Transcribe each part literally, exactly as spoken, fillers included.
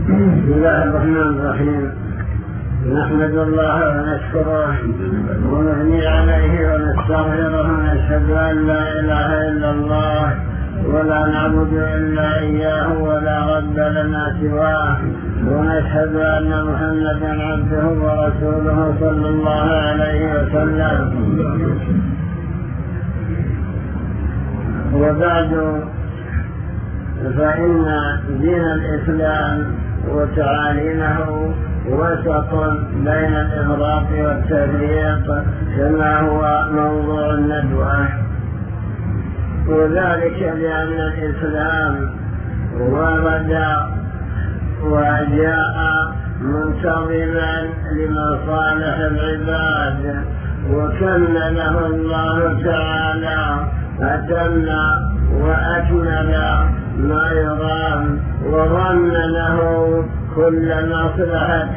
بسم الله الرحمن الرحيم. نحمد الله ونشكره ونثني عليه ونستغفره ونشهد أن لا إله إلا الله ولا نعبد إلا إياه ولا رب لنا سواه، ونشهد أن محمدا عبده ورسوله صلى الله عليه وسلم. وبعد، فإن دين الإسلام وتعاليمه وسط بين الإغراق والتفريق كما هو موضوع الندوة، وذلك لأن الإسلام ورد وجاء منتظما لمصالح العباد، وكمله الله تعالى أتم وأكمل ما يرام، وظن له كل مصلحة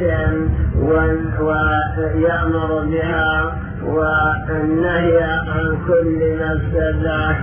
ويأمر بها والنهي عن كل مفسدة.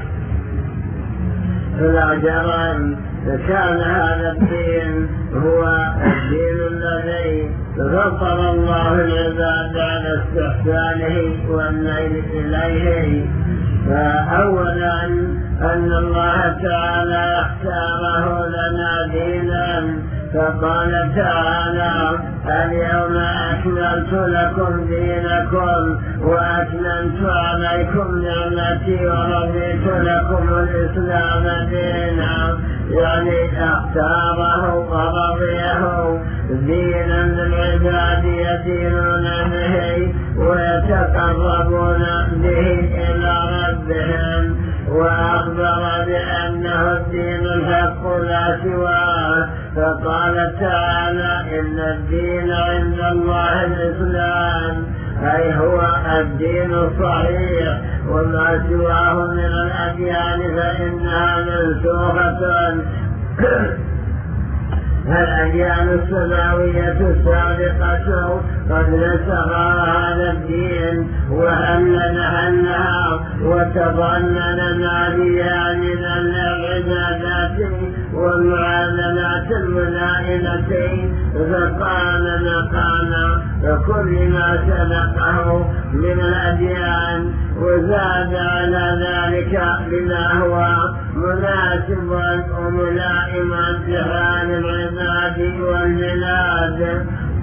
فلا جرم كان هذا الدين هو الدين الذي فطر الله العباد على استحسانه والميل إليه. فأولا أن الله تعالى اختاره لنا دينا، فقال تعالى: اليوم أكملت لكم دينكم وأتممت عليكم نعمتي ورضيت لكم الإسلام دينا. يعني اختاره ورضيه دينا للعباد يدينون به ويتقربون به إلى ربهم، وأخبر بأنه الدين الحق لا سواه. فقال تعالى: إن الدين عند الله الإسلام، أي هو الدين الصحيح، وما سواه من الأديان فإنها منسوخة. الأديان السماوية السابقة قد نسخها هذا الدين وأنها وتضمن ما فيها من العبادات والمعاملات الملائمة، فقام مقام كل ما سبقه من الأديان، وزاد على ذلك بما هو مناسب وملائم لحال العباد والبلاد.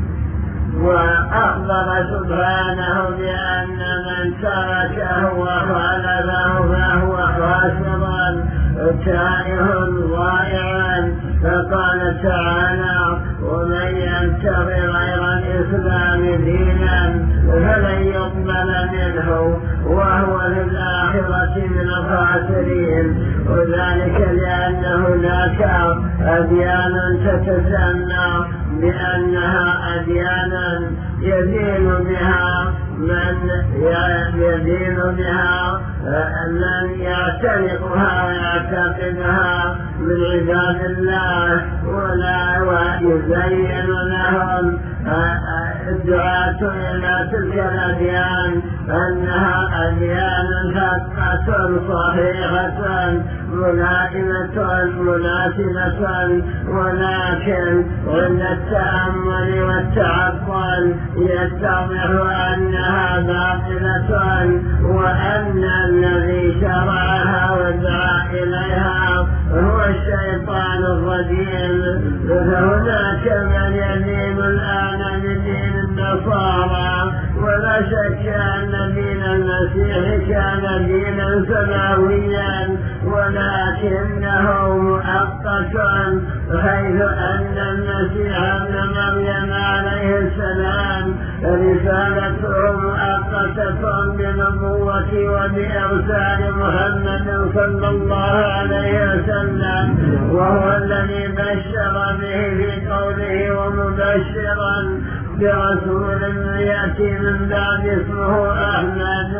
وأخبر سبحانه بأن من تركه وخالفه فهو خاسر تائه ضائع. فقال تعالى: ومن يبتغي غير الإسلام دينا فلن يقبل منه وهو في الآخرة من الخاسرين. وذلك لأن هناك أديان تتسمى بأنها أديانا يدين بها من يدين بها من يعتنقها ويعتقدها من عباد الله، ولا ويزين لهم الدعاة إلى تلك الأديان أنها أديان حقة صحيحة ملائمة مناسبة، ولكن عند التأمل والتعقل يتضح أنها باطلة، وأن الذي شرعها ودعا إليها هو الشيطان الرجيم. فهناك من يدين الآن بدين النصارى، ولا شك أن دين المسيح كان دينا سماويا، ولكنه مؤقت، حيث أن المسيح ابن مريم عليه السلام رسالته مؤقتة بنبوة وبإرسال محمد صلى الله عليه وسلم، وهو الذي بشر به في قوله: ومبشرا برسول يأتي من بعد اسمه أحمد.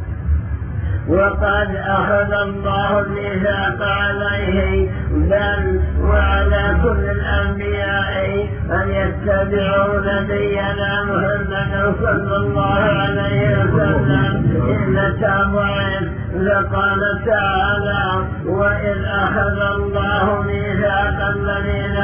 وقد أخذ الله الميثاق عليه بل وعلى كل الأنبياء أن يتبعوا نبينا محمد صلى الله عليه وسلم إلا تبعث. فقال تعالى: وإذ أخذ الله ميثاق الذين أوتوا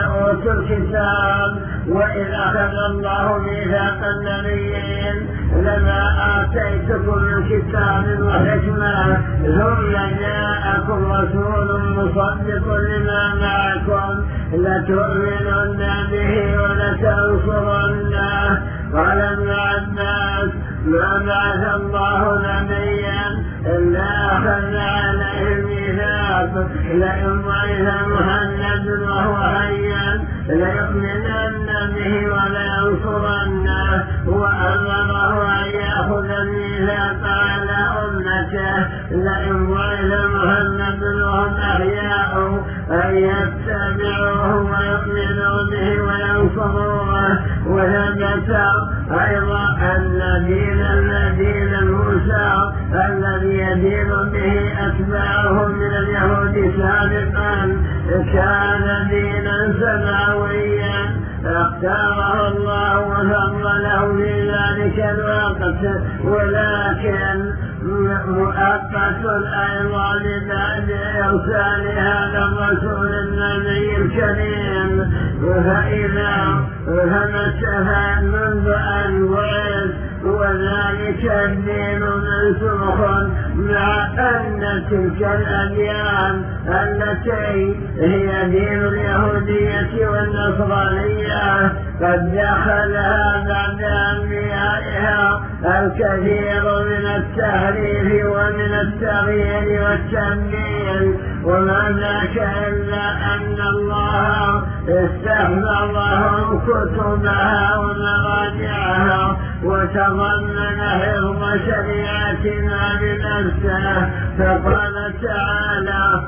الكتاب وإذ أخذ الله ميثاق النبيين لما آتيتكم من كتاب وحكمة ثم جاءكم رسول مصدق لما معكم لتؤمنن به ولتنصرنه. قال ابن عباس ما بعث الله نبيا إلا أخذ عليه الميثاق لئن بعث محمد وهو حيا ليؤمنن به ولينصرنه، وأمره أن يأخذ الميثاق على أمته لئن بعث محمد وهم أحياء أن يتبعوه ويؤمنوا به وينصروه. وثبت أيضا أن دين الذين موسى الذي يدين به أتباعه من اليهود سابقا كان دينا سماويا اختاره الله وفضله في ذلك الوقت، ولكن مؤقت أيضا بعد إرسال هذا الرسول النبي الكريم. فإذا فمسها منذ أن بعث وذلك الدين منسوخ، مع أن تلك الأديان التي هي دين اليهودية والنصرانية قد دخلها بعد أنبيائها الكثير من التحريف ومن التغيير والتبديل، وما ذاك إلا أن الله استحفظهم كتبها ومراجعها وتضمن حفظ شريعتنا بنفسه. فقال تعالى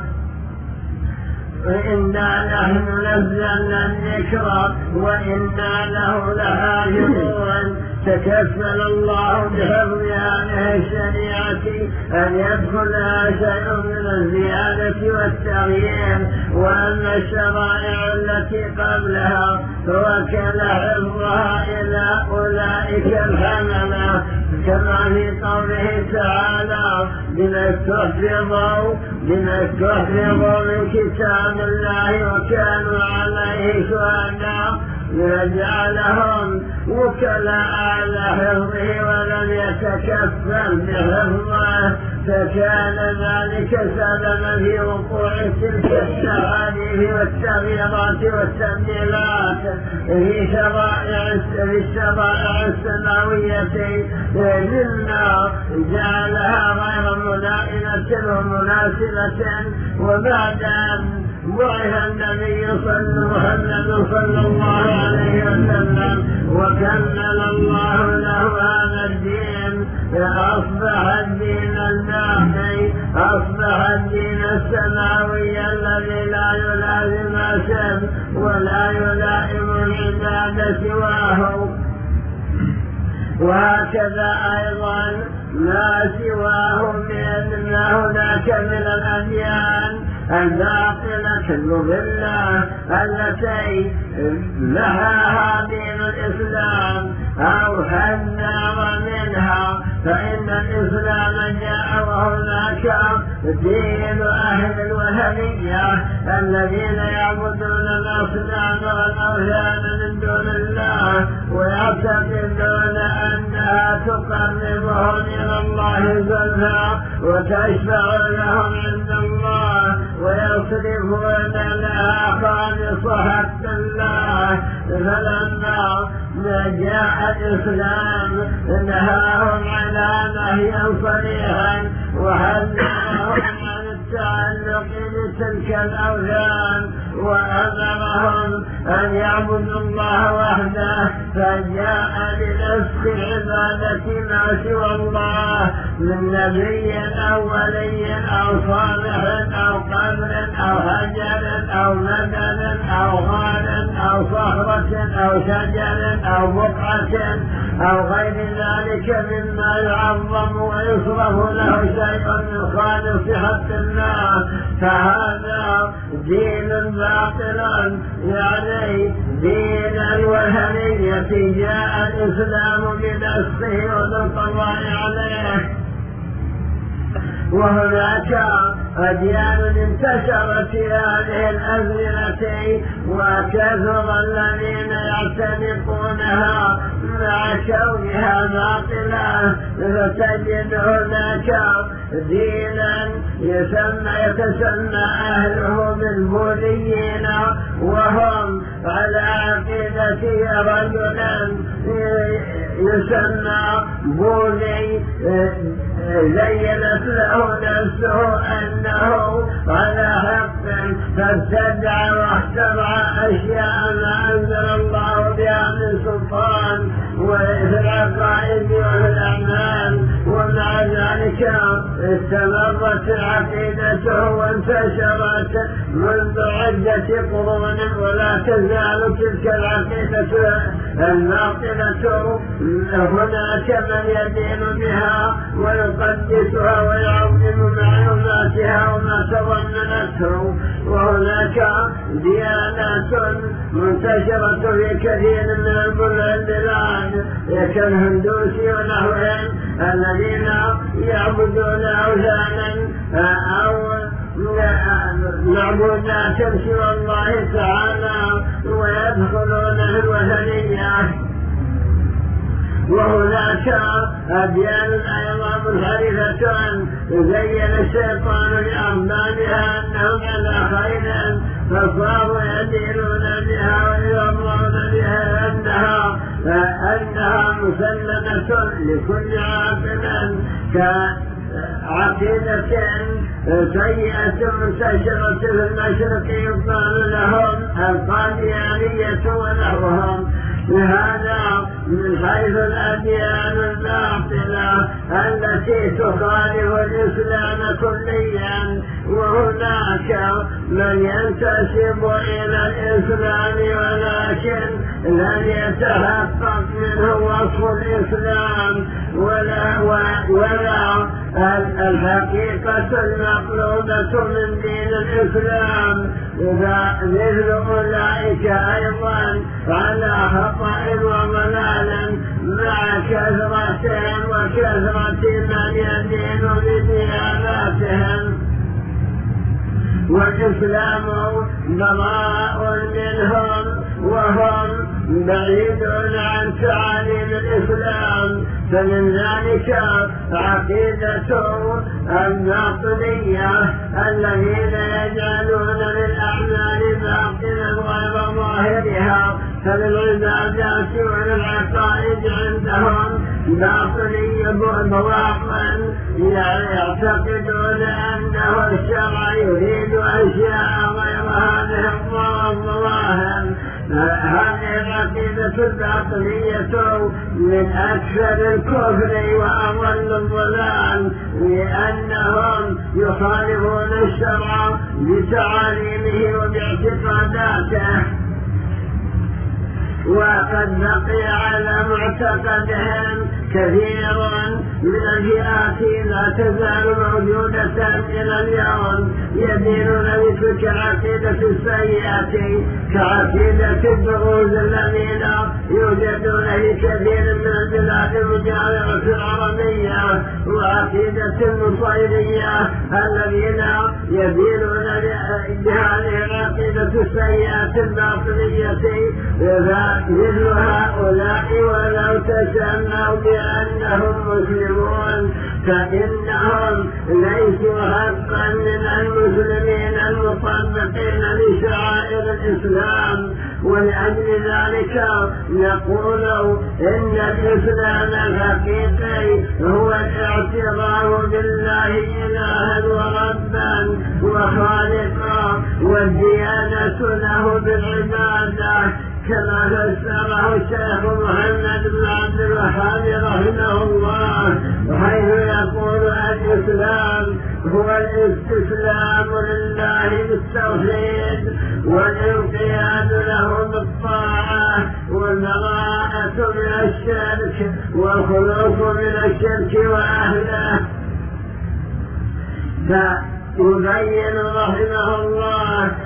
وإنا نحن نزلنا الذكر وإنا له لحافظون. تكفل الله بحفظ هذه الشريعة أن يدخلها شيء من الزيادة والتغيير، وأما الشرائع التي قبلها فوكل حفظها إلى أولئك الحملة، كما في قوله تعالى بما استحفظوا بما استحفظوا من كتاب الله وكانوا عليه شهداء ليجعلهم وكلاء على حفظه ولم يتكفل بحفظه، فكان ذلك سببا في وقوع تلك التحاليف والتغييرات والتبديلات في شرائع الشرائع السماوية مما جعلها غير ملائمة ومناسبة. وبعد أن بعث النبي صلى محمد صلى الله عليه وسلم وكمل الله له هذا الدين فأصبح الدين الباقي، أصبح الدين السماوي الذي لا يلازم شيء ولا يلائم العباد سواه. وهكذا أيضا ما سواه من ما هناك من الأديان الباطلة المضلة التي لها دين الإسلام أو حذر منها، فإن الإسلام جاء وهناك دين أهل الوثنية الذين يعبدون الأصنام والأوثان من دون الله ويعتقدون أنها تقربهم إلى الله زلفى وتشفع لهم عند الله ويصرفون لها خالص حق الله. فلما جاء الإسلام نهاهم على نهيا صريحا وحذرهم عن التعلق بتلك الأوثان وأمرهم أن يعبدوا الله وحده، فجاء بنسخ عبادة ما سوى الله من نبي أو ولي أو صالح أو قبر أو حجر أو مدن أو غار أو صخرة أو شجر أو بقعة أو غير ذلك مما يعظم ويصرف له شيء من خالص حق الله، فهذا دين باطل يعني دين الوثنية. جاء الإسلام بنسخه وبالقضاء عليه. وهناك أديان انتشرت في هذه الأزمنة وكثر الذين يعتنقونها مع كونها باطلة، فتجد هناك دينا يسمى يتسمى أهله بالبوذيين، وهم على عقيدة رجلا يسمى بوذي زينت له نفسه أنه على حق، فابتدع واخترع أشياء ما أنزل الله بها من سلطان وفي العقائد وفي الأعمال، ومع ذلك استمرت عقيدته وانتشرت منذ عدة قرون، ولا تزال تلك العقيدة الباطلة هناك من يدين بها ويقدسها ويعظم معلوماتها وما تضمنته، وهناك ديانات منتشرة في كثير من البلاد كالهندوس ونحوهم الذين يعبدون أوثانا أو معبودات سوى الله تعالى ويدخلون في الوثنية. وهناك أديان أيضا منحرفة زين الشيطان لأربابها أنهم على خير فصاروا يدينون بها ويرضون بها أنها أنها مسلمة لكل عاقل كعقيدة سيئة منتشرة في المشرق يقال لهم القاديانية ونحوهم. هذا من حيث الأديان الباطلة التي تخالف الإسلام كليا، وهناك من ينتسب إلى الإسلام ولكن لن يتحقق منه وصف الإسلام ولا, ولا الحقيقة المطلوبة من دين الإسلام، مثل أولئك أيضا على خطأ وضلال مع كثرتهم وكثرة من يدين بدياناتهم، والإسلام براء منهم وهم بعيدون عن تعاليم الإسلام. فمن ذلك عقيدة الباطنية الذين يجعلون للأعمال باطلا غير ظاهرها، فللعبادات وللعقائد عندهم باطنية بواطن يعتقدون أنه الشرع يريد أشياء غير هذه الظواهر. هذه العقيدة الباطنية من أكثر الكفر وأضل الضلال، لأنهم يخالفون الشرع بتعاليمه وباعتقاداته، وقد بقي على معتقدهم كثير من الفئات لا تزال موجودة إلى اليوم يدينون بتلك العقيدة السيئة كعقيدة الدروز الذين يوجدون في كثير من البلاد المجاورة العربية، وعقيدة النصيرية الذين يدينون بهذه العقيدة السيئة الباطنية. مثل هؤلاء ولو تسموا بأنهم مسلمون فإنهم ليسوا حقا من المسلمين المطبقين لشعائر الإسلام، ولأجل ذلك نقول إن الإسلام الحقيقي هو الاعتراف بالله إلها وربا وخالقا، والديانة له بالعبادة كما فسره الشيخ محمد بن عبد الوهاب رحمه الله، حيث يقول الإسلام هو الاستسلام لله بالتوحيد والانقياد له بالطاعة والبراءة من الشرك والخلوص من الشرك وأهله. فيبين رحمه الله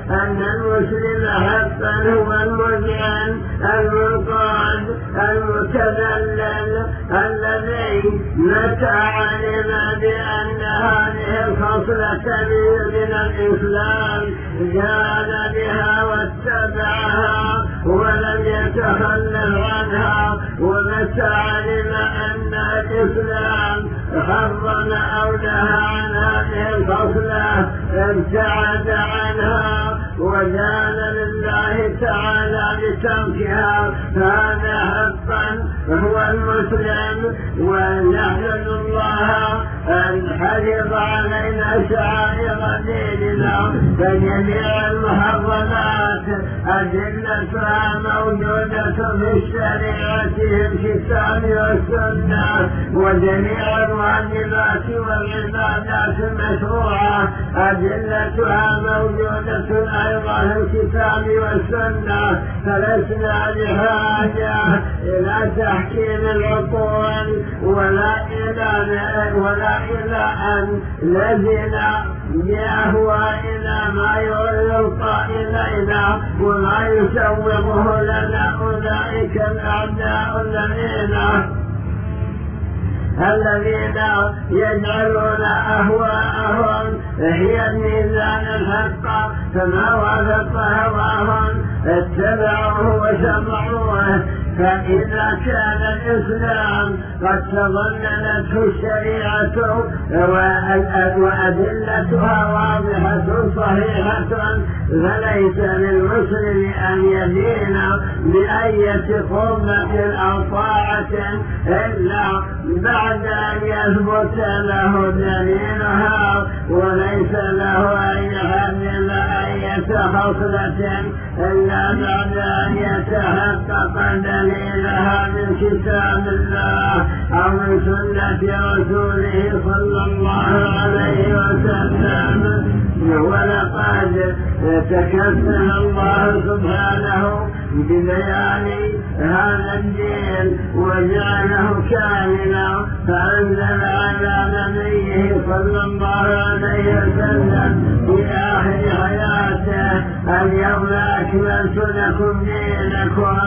أن المسلم حقا هو المذعن المنقاد المتذلل الذي متى علم بأن هذه الخصلة من الإسلام جاد بها واتبعها ولم يتخلف عنها، ومتى علم أن الإسلام حرم أو نهى عن هذه الخصلة ابتعد عنها وجعل لله تعالى بتركها، هذا حقا هو المسلم. ونحمد الله أن حفظ علينا شعائر ديننا، فجميع المحرمات أدلتها موجودة في الشريعة في الكتاب والسنة، وجميع الواجبات والعبادات المشروعة أدلتها موجودة أيضا في الكتاب والسنة، فلسنا بحاجة إلى تحكيم العقول ولا إلى ولا إلى أن نزل بأهوائنا ما يلقى إلينا وما يسوغه لنا أولئك الأعداء الذين الذين يجعلون أهواءهم هي الميزان الحق، فما وافق هواهم اتبعوه وسمعوه. فإذا كان الإسلام قد تضمنته الشريعة وأدلتها واضحة صحيحة، فليس للمسلم أن يدين بأية قربة أو طاعة إلا بعد أن يثبت له دليلها، وليس له أن يحمل أية خصلة إلا بعد أن يتحقق دليلها من كتاب الله أو من سنة رسوله صلى الله عليه وسلم. ولقد تكفل الله سبحانه ببيان هذا الدين وجعله كاملا، فأنزل على نبيه صلى الله عليه وسلم في آخر حياته: اليوم أكملت لكم دينكم.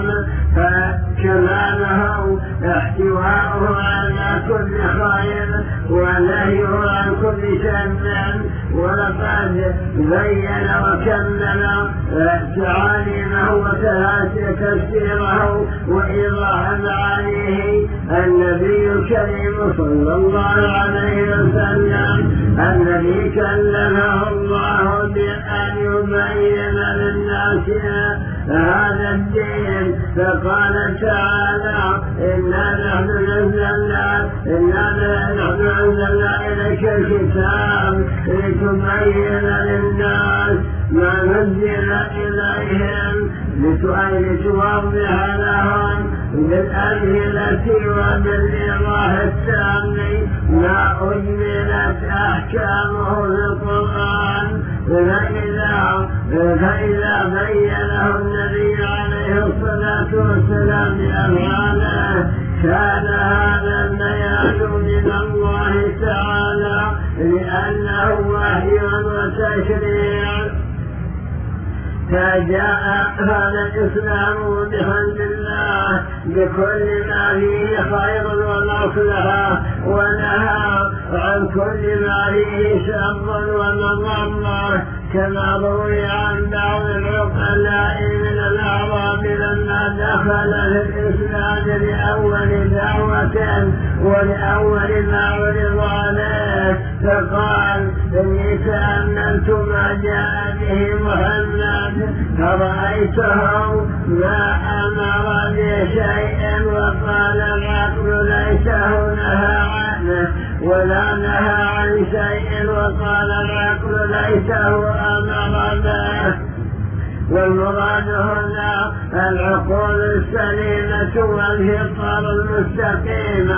فكماله احتواءه على كل خير ونهيه عن كل شر، ولقد بين وكمل تعاليمه وتفسيره وإيضاح معانيه النبي الكريم صلى الله عليه وسلم، الذي كلمه الله بأن يبين للناس هذا الدين. فقال تعالى: إنا نحن نزلنا إنا نحن أنزلنا إليك الكتاب لتبين للناس ما نزل إليهم لتوضح لهم بالأمثلة وبالإيضاح التام ما أجملت أحكامه في القرآن. فإذا, فإذا بينه النبي عليه الصلاة والسلام بأفعاله كان هذا البيان من الله تعالى، لأنه وحي وتشريع. فجاء هذا الإسلام بحمد الله بكل ما فيه خير ومصلحة، ونهى عن كل ما فيه شر ومضرة، كما روي عن بعض العقلاء من الأعراب لما دخل في الإسلام لأول دعوة ولأول ما عرض عليه، فقال: إني تأملت ما جاء به محمد فرأيته ما أمر بشيء وقال العقل ليس نهى عنه، ولا نهى عن شيء وقال العقل ليس أمر به. والمراد هنا العقول السليمة والفطر المستقيمة،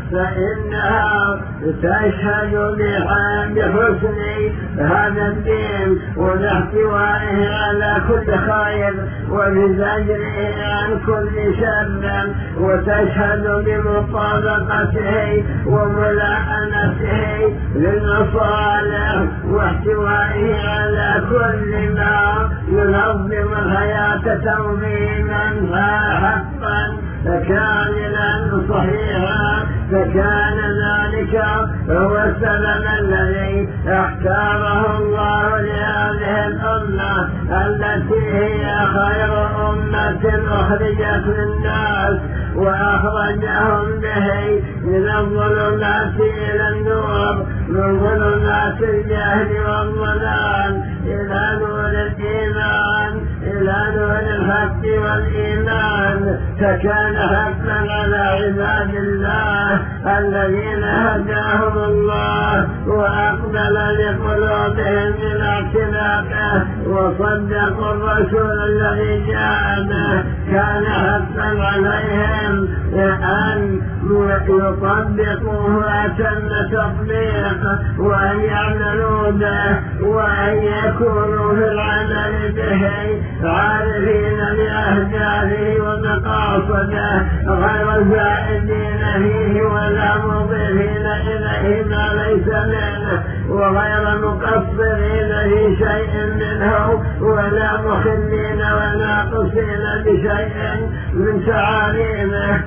فإنها تشهد بحسن هذا الدين وباحتوائه على كل خير وبزجره عن كل شر، وتشهد بمطابقته وملائمته للمصالح واحتوائه على كل ما ينظم الحياة تنظيما حقا كاملا صحيحا. فكان ذلك هو السبب الذي اختاره الله لهذه الأمة التي هي خير أمة أخرجت للناس، وأخرجهم به من الظلمات إلى النور، من ظلمات الجهل والضلال إلى نور الإيمان، إلى نور الحق والإيمان. فكان حقا على عباد الله الذين هداهم الله وأقبل لقلوبهم إلى اعتناقه وصدقوا الرسول الذي جاء به، كان حقا عليهم أن يطبقوه أتم تطبيق، وأن يعملوا به، وأن يكونوا في العمل به عارفين بأهدافه ومقاصده غير زائدين فيه ولا مضيفين إليه ما ليس منه، وغير مقصرين في شيء منه ولا مخلين وناقصين بشيء من تعاليمه.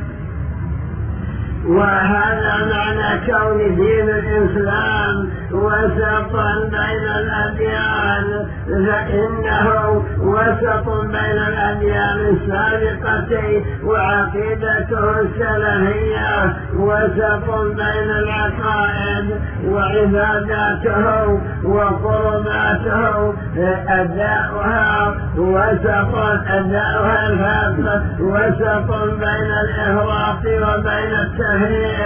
وهذا معنى كون دين الإسلام وسطا بين الأديان، فإنه وسط بين الأديان السابقة وعقيدته السلفية، وسط بين العقائد وعباداته وقرباته أداؤها، وسط أداؤها الحق، وسط بين الإهراق وبين التهريق.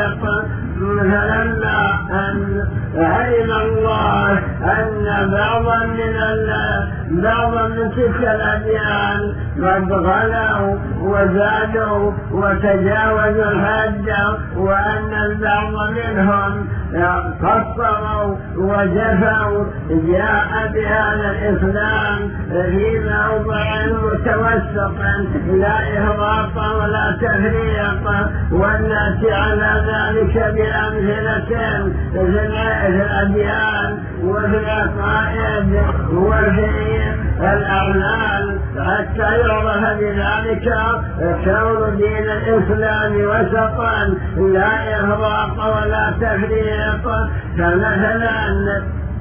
فلما أن علم الله أن بعضا من بعضا من تلك الأديان قد غلوا وزادوا وتجاوزوا الحد، وأن البعض منهم قصروا وجفوا، جاء بهذا الإسلام في موضع متوسط لا إهراق ولا تفريق، والناس على ذلك بأمثلة في الأديان وفي العقائد وفي الأعمال، حتى يعرف بذلك كون دين الإسلام وسطا لا إهراق ولا تفريق. فمثلا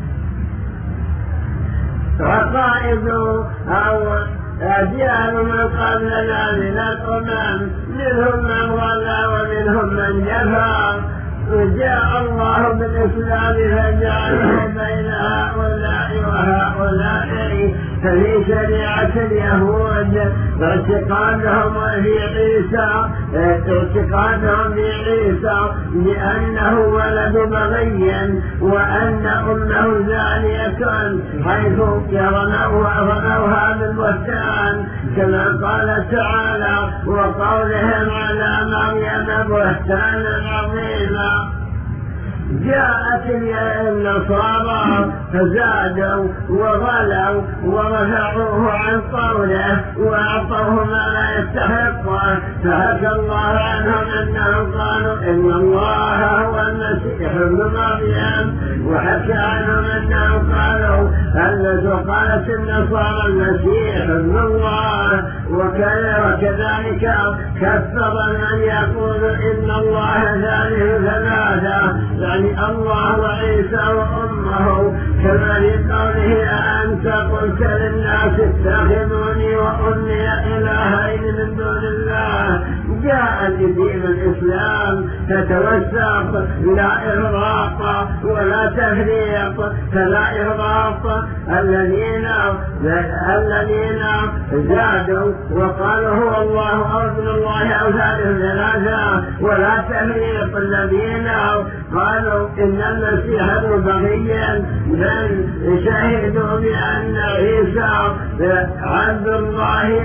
عقائد أو أديان من قبلنا من الأمم منهم من ضل ومنهم من جفا، جاء الله بالإسلام فجعله بين هؤلاء وهؤلاء. ففي شريعة اليهود اعتقادهم في عيسى اعتقادهم في عيسى بأنه ولد بغي وأن أمه زانية، حيث يرونها بالبهتان كما قال تعالى وقولهم على مريم بهتانا عظيما. جاءت النصارى فزادوا وغلوا ورفعوه عن قوله وأعطوه ما لا يستحقه، فحكى الله عنهم أنهم قالوا إن الله هو المسيح ابن مريم، وحكى عنهم أنهم قالوا أن قالت النصارى المسيح ابن الله، وكذلك كفر من يقول إن الله ثالث ثلاثة، يعني الله وعيسى وأمه، كما في قوله أأنت قلت للناس اتخذوني وأمي إلهين من دون الله. جاء دين الإسلام تتوسط لا إغراق ولا تفريق، فلا إغراق الذين الذين زادوا وقالوا هو الله أو ابن الله أو ثالث ثلاثة، ولا تفريق الذين قالوا إن المسيح ابن بغي، بل شهدوا بأن عيسى عبد الله ورسوله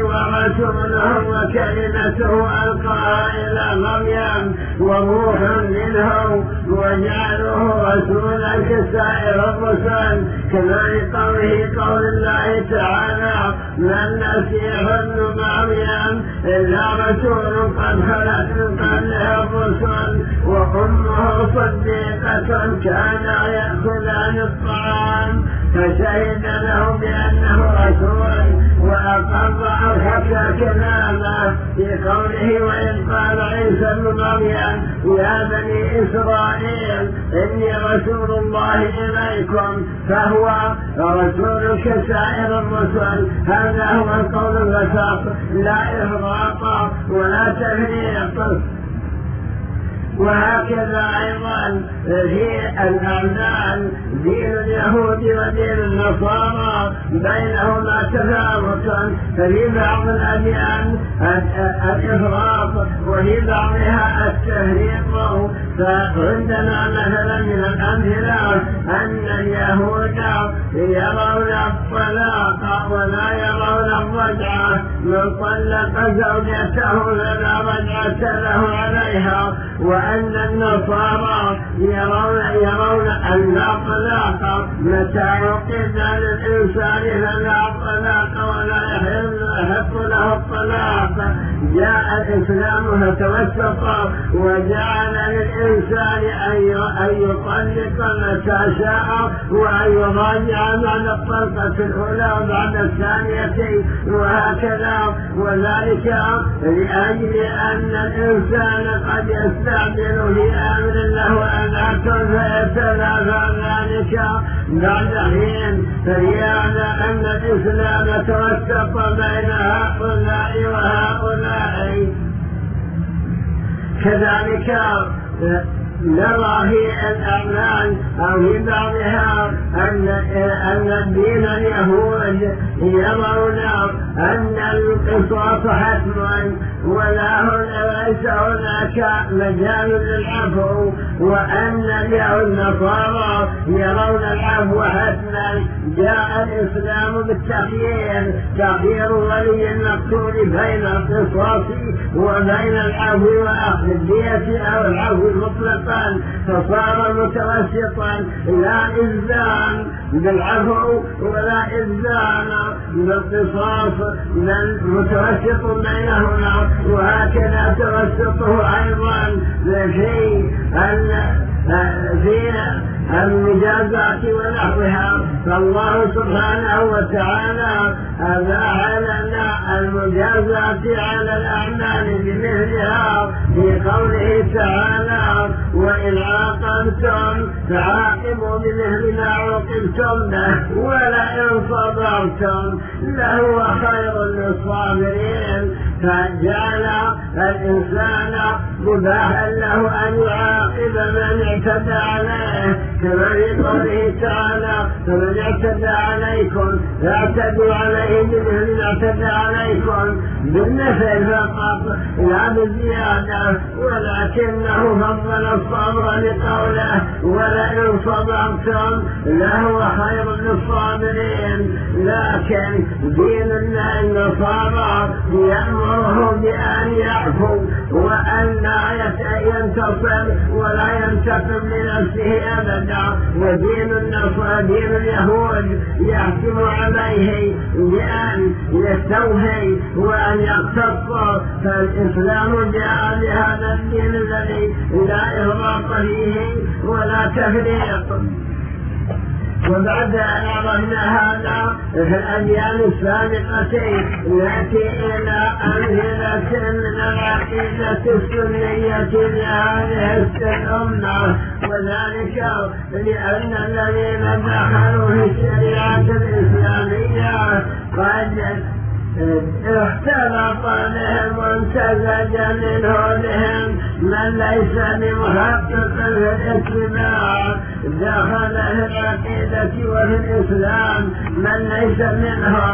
رسوله وكلمته ألقاها إلى مريم وروح منه وجعله رسولا كسائر الرسل، كما لقوله قول الله تعالى: ما المسيح ابن مريم إلا رسول قد خلت من قبله الرسل وأمه صديقة كانا يأكلان الطعام، فشهد له بأنه رسول وأقر أرحك كلامه في قوله: وإذ قال عيسى ابن مريم يا بني إسرائيل إني رسول الله إليكم، فهو رسول كسائر الرسل. هذا هو القول الوسط، لا إفراط ولا تفريط. وهكذا أيضا في الأعمال دين اليهود ودين النصارى بينهما تفاوت، ففي بعض الأديان الإفراط وفي بعضها التفريط. فعندنا مثلا من الأمثلة أن اليهود يرون الطلاق ولا يرون الرجعة، من طلق زوجته فلا رجعة له عليها، وأن النصارى يرون يرون أن لا طلاق متى عقد للإنسان فلا طلاق ولا يحق له الطلاق. جاء الإسلام فتوسط وجعل للإنسان أن يطلق متى شاء وأن يراجع بعد الطلقة الأولى وبعد الثانية وهكذا، وذلك لأجل أن الإنسان قد يستعجل في أمر له أذاك فيتلافى ذلك بعد حين، فلهذا أن الإسلام توسط بين هؤلاء وهؤلاء. كذلك نرى في الأعمال أو في بعضها أن أن الدين اليهود يرون أن القصاص حتما ولا ليس هناك مجال للعفو، وأن النصارى يرون العفو حتما. جاء الإسلام بالتخيير، تخيير ولي المقتول بين القصاص وبين العفو وأخذ الدية أو العفو مطلقا، فصار متوسطا، لا إذان بالعفو ولا إذان بالقصاص، بل متوسط بينهما. وهكذا توسطه أيضا في في المجازات ونحوها. فالله سبحانه وتعالى أباح لنا المجازات على الأعمال بمثلها في قوله تعالى: وإن عاقبتم فعاقبوا بمثل ما عوقبتم به ولئن صبرتم لهو خير للصابرين. فجعل الإنسان مباحا له أن يعاقب من اعتدى عليه، كما في قوله تعالى: فمن اعتدى عليكم فاعتدوا عليه بمثل ما اعتدى عليكم، بالنفل فقط لا بالزيادة، ولكنه فضل الصبر لقوله: ولئن صبرتم لهو خير للصابرين. لكن دين النصارى يأمره بأن يعفو وأن لا ينتصر ولا ينتقم لنفسه أبدا، ودين النصارى دين اليهود يحكم عليه بأن يستوفي وأن يقتص. فالإسلام جاء بهذا الدين الذي لا إفراط فيه ولا تفريط. وبعد أن عرفنا هذا في الأديان السابقة نأتي إلى أمثلة من العقيدة السنية لهذه الأمة، وذلك لأن الذين دخلوا في الشريعة الإسلامية قد اختلط بهم وامتزج منه بهم من ليس بمحقق في الاتباع، دخل في العقيدة وفي الإسلام من ليس منهم،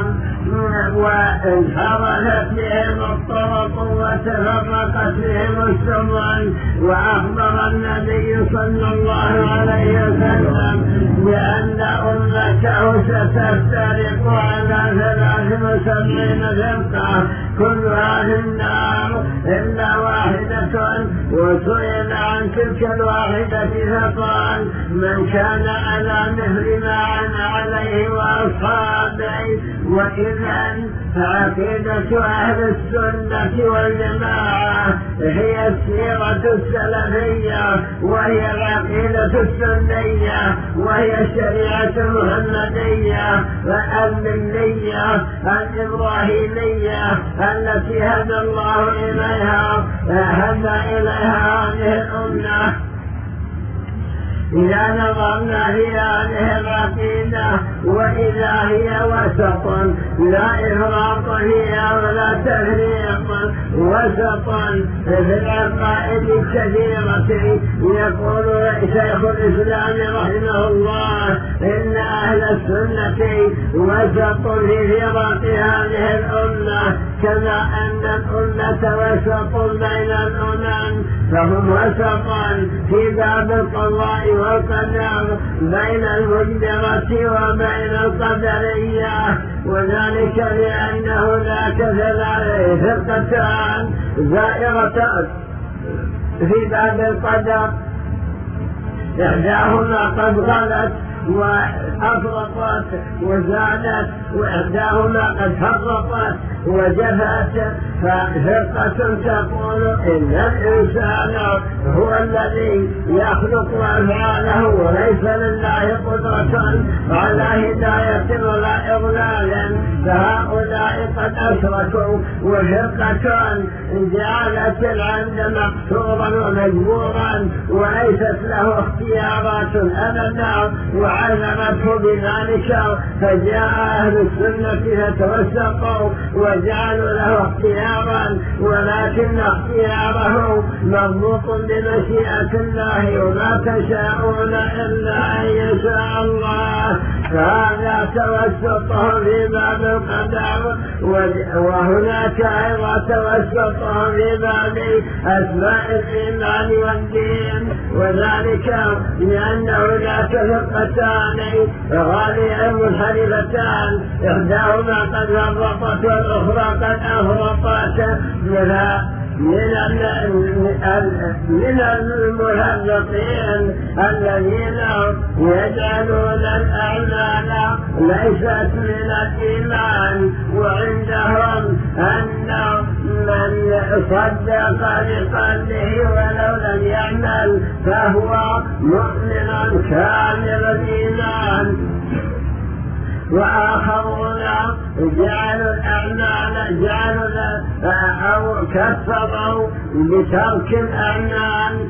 وانحرفت بهم الطرق وتفرقت بهم السبل. وأخبر النبي صلى الله عليه وسلم بأن أمته ستفترق على ثلاث وسبعين فرقة كلها في النار إلا واحدة. وسئل عن تلك الواحدة فقال من كان على مثل ما أنا عليه وأصحابي. وإذا فعقيدة أهل السنة والجماعة هي السيرة السلفية، وهي العقيدة السنية، وهي الشريعة المحمدية والملية الإبراهيمية التي هدى الله إليها هدى إليها هذه الأمة. إذا نظرنا في هذه العقيدة وإذا هي وسط لا إفراط فيها ولا تفريط، وسط في العقائد الكثيرة. يقول شيخ الإسلام رحمه الله إن أهل السنة وسط في فرق هذه الأمة، كما أن الأمة وسط بين الأمم، فهم وسطا في باب القضاء والقدر بين المجبرة وبين القدرية. وذلك لأن هناك ثلاث فرقتان زائرتان في باب القدر، إحداهما قد غلت وأفرطت وزادت، وإحداهما قد فرطت وجفت. ففرقة تقول إن الإنسان هو الذي يخلق أفعاله وليس لله قدرة على هداية ولا إضلال، فهؤلاء قد أشركوا. وفرقة جعلت العبد مقصورا ومجبورا وليست له اختيارات أبدا وعلمته بذلك، فجاء أهل السنة فتوسطوا وجعلوا له اختيارا، ولكن اختياره مربوط بمشيئة الله وما تشاءون إلا أن يشاء الله. فهذا توسطه في باب القدر. وهناك أيضا توسطه في باب أسماء الإيمان والدين، وذلك لأن هناك فرقتان غالية منحرفتان، إحداهما قد فرطت والأخرى قد أفرطت. من المهرطين الذين يجعلون الأعمال ليست من الإيمان، وعندهم أن من صدق بقلبه ولو لم يعمل فهو مؤمن كامل الإيمان. وآخرون جعلوا الأعمال جعلوا أو كفروا بترك الأعمال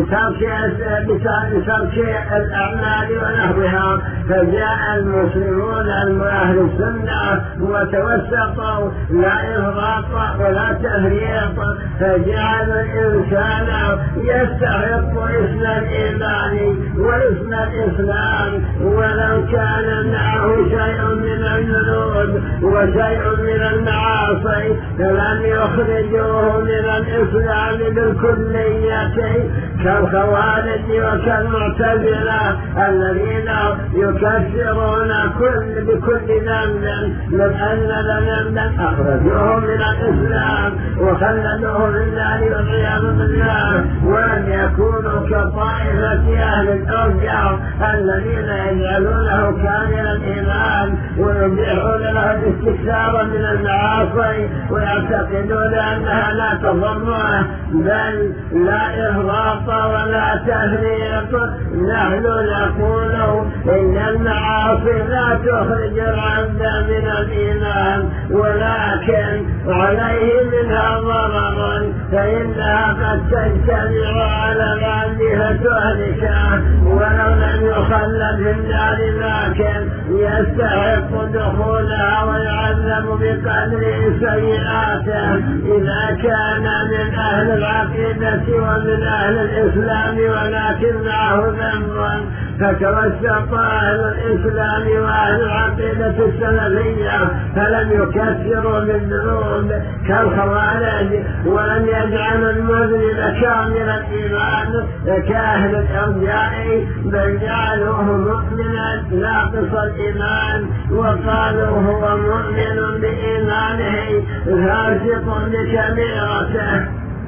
وبترك الأعمال ونحوها. فجاء المسلمون أهل السنة وتوسطوا لا إفراط ولا تفريط، فجعلوا الإنسان يستحق اسم الإيمان واسم الإسلام ولو كان معه شيء من الذنوب وشيء من المعاصي، فلم يخرجوه من الإسلام بالكلية كالخوارج وكالمعتزلة الذين يكفرون كل بكل ذنب من أن ذنبا أخرجوه من الإسلام وخلدوه في النار والعياذ بالله. ولم يكونوا كطائفة أهل الأرجع الذين يجعلونه كامل الإيمان ويبيحون له الاستكثار من المعاصي ويعتقدون أنها لا تضره، بل لا إفراط ولا تفريط. نحن نقول إن المعاصي لا تخرج العبد من الإيمان، ولكن عليه منها ضرر، فإنها قد تجتمع على العبد فتهلكه ولو لم يخلد في النار، لكن يستحق دخولها ويعذب بقدر سيئاته إذا كان من أهل العقيدة ومن أهل الإسلام ولكن معه ذنب. فتوسط أهل الإسلام وأهل العقيدة السلفية فلم يكثروا بالذنوب كالخوارج، ولم يجعلوا المذنب كامل الإيمان كأهل الإرجاء، بل جعلوه مؤمنا ناقص الإيمان، وقالوا هو مؤمن بإيمانه فاسق بكبيرته.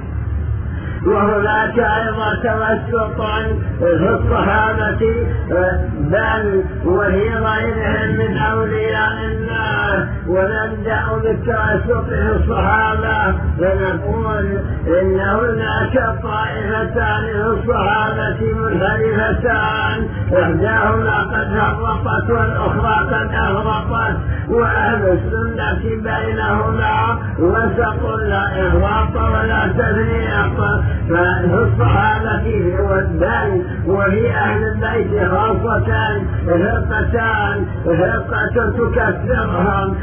وهناك أيضا توسطا في الصحابة بل وفي غيرهم من أولياء الله. ونبدأ بالتوسط في الصحابة فنقول إن هناك طائفتان في الصحابة منحرفتان، إحداهما قد هرطت والأخرى قد أغرقت، وأهل السنة بينهما وسط لا إغراق ولا تفريق. ففي الصحابة والدين وفي أهل البيت خاصة فرقتان، فرقة تكفرهم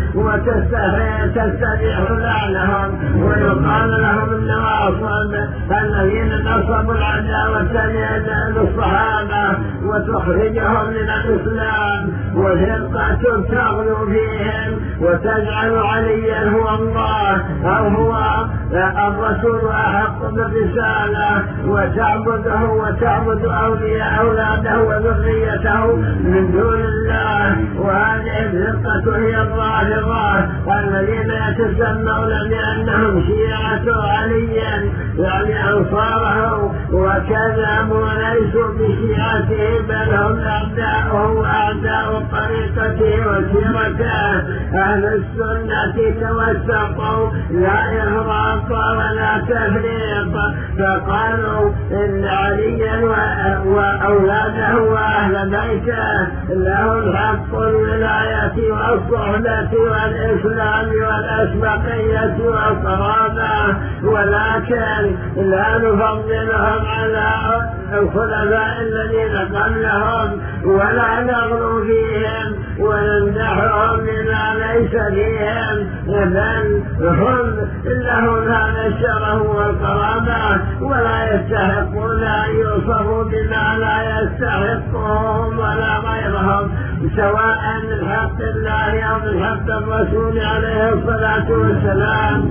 وتستبيح لعنهم ويقال لهم النواصب الذين نصبوا العداوة للصحابة وتخرجهم من الإسلام، وفرقة تغلو فيهم وتجعل عليا هو الله أو هو الرسول أحق بالرسالة وتعبده وتعبد أولياء أولاده وذريته من دون الله. وهذه الفرقة هي الرافضة الذين يتسمون بأنهم شيعة عليا يعني أنصاره، وكذبوا ليسوا بشيعته بل هم أعداؤه وأعداء طريقته وسيرته. أهل السنة توسطوا لا إغراق ولا تفريق، فقالوا إن عليا وأولاده وأهل بيته لهم حق الولاية والصحبة والإسلام والأسبقية والقرابة، ولكن لا نفضلهم على الخلفاء الذين قبلهم ولا نغلو فيهم ونمدحهم بما ليس فيهم، بل هم لهم هذا الشرف والقرابة ولا يستحقون أن يوصفوا بما لا يستحقهم ولا غيرهم، سواء من حق الله أو من حق الرسول عليه الصلاة والسلام.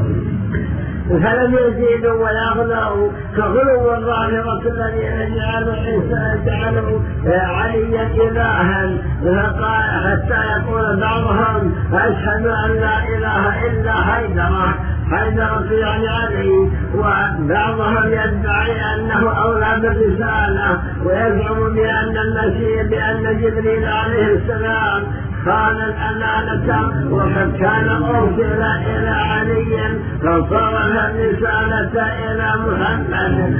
فلم يزيدوا ويغلوا كغلو الرافضة الذين جعلوا عليا إلها حتى يقول بعضهم أشهد أن لا إله إلا حيدرة، حيدرة يعني علي، وبعضهم يدعي أنه أولى بالرسالة ويزعم بأن المسيح بأن جبريل عليه السلام خان الأمانة وقد كان أرسل إلى علي فصرف الرسالة إلى محمد.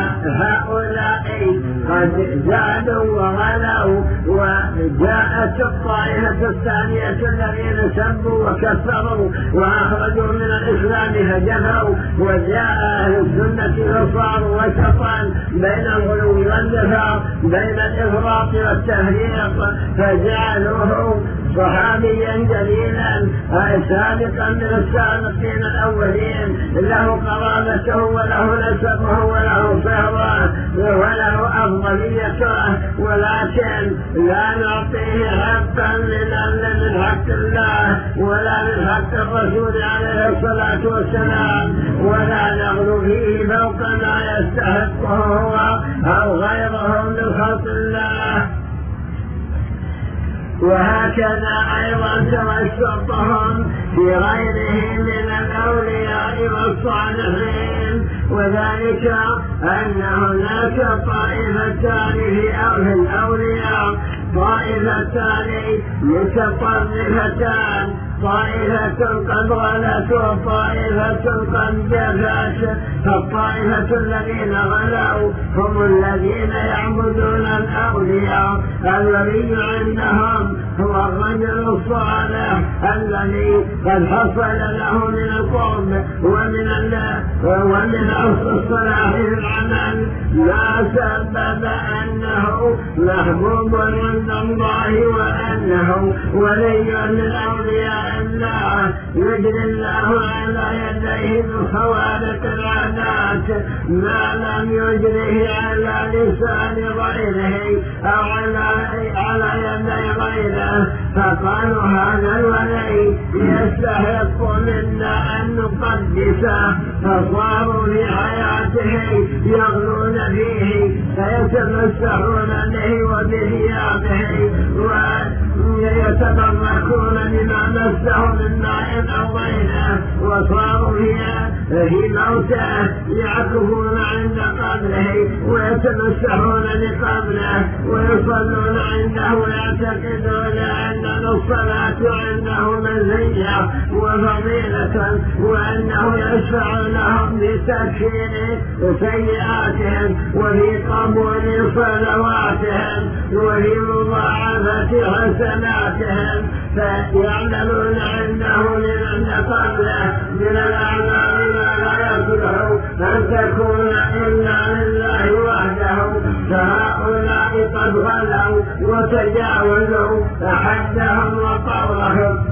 فهؤلاء قد زادوا وغلوا، وجاءت الطائفة الثانية الذين سبوا وكفروا وأخرجوا من الإسلام فجفوا، وجاء أهل السنة فصاروا وسطا بين الغلو والنفاق بين الإفراط والتفريق، فجعلوه صحابيا جليلا سابقا من السابقين الأولين له قرابته وله نسبه وله صهره وله أفضليته، ولكن لا نعطيه حقا من حق الله ولا من حق الرسول عليه الصلاة والسلام، ولا نغلو فيه فوق ما يستحقه هو أو غيره من خلق الله. وهكذا أيضا توسطهم في غيره من الأولياء والصالحين، وذلك أن هناك طائفتان في الأولياء، طائفتان متطرفتان، طائفة قد غلت وطائفة قد جفت. فالطائفة الذين غلوا هم الذين يعبدون الأولياء، الذي عندهم هو الرجل الصالح الذي قد حصل له من القرب ومن ومن أصل الصلاح في العمل لا سبب أنه محبوب عند الله وأنه ولي من أولياء الله. الله يجري الله على يديه من خوارق العادات ما لم يجره على لسان غيره أو على على يدي غيره. فقالوا هذا الولي يستحق منا أن نقدسه، فصاروا في حياته يغلون فيه فيتمسحون به وبثيابه ويتبركون بما مسه من ماء أو غيره، وصاروا في موته يعكفون عند قبره ويتمسحون بقبره ويصلون عنده ويعتقدون أن الصلاة عنده مزية وفضيلة وأنه يشفع لهم بتكفير سيئاتهم وفي قبول صلواتهم وفي مضاعفة حسناتهم، فيعملون عنده من قبله من الأعمال ما لا يصلح أن تكون إلا لله وحده. فهؤلاء قد غلوا وتجاوزوا حدهم وقولهم.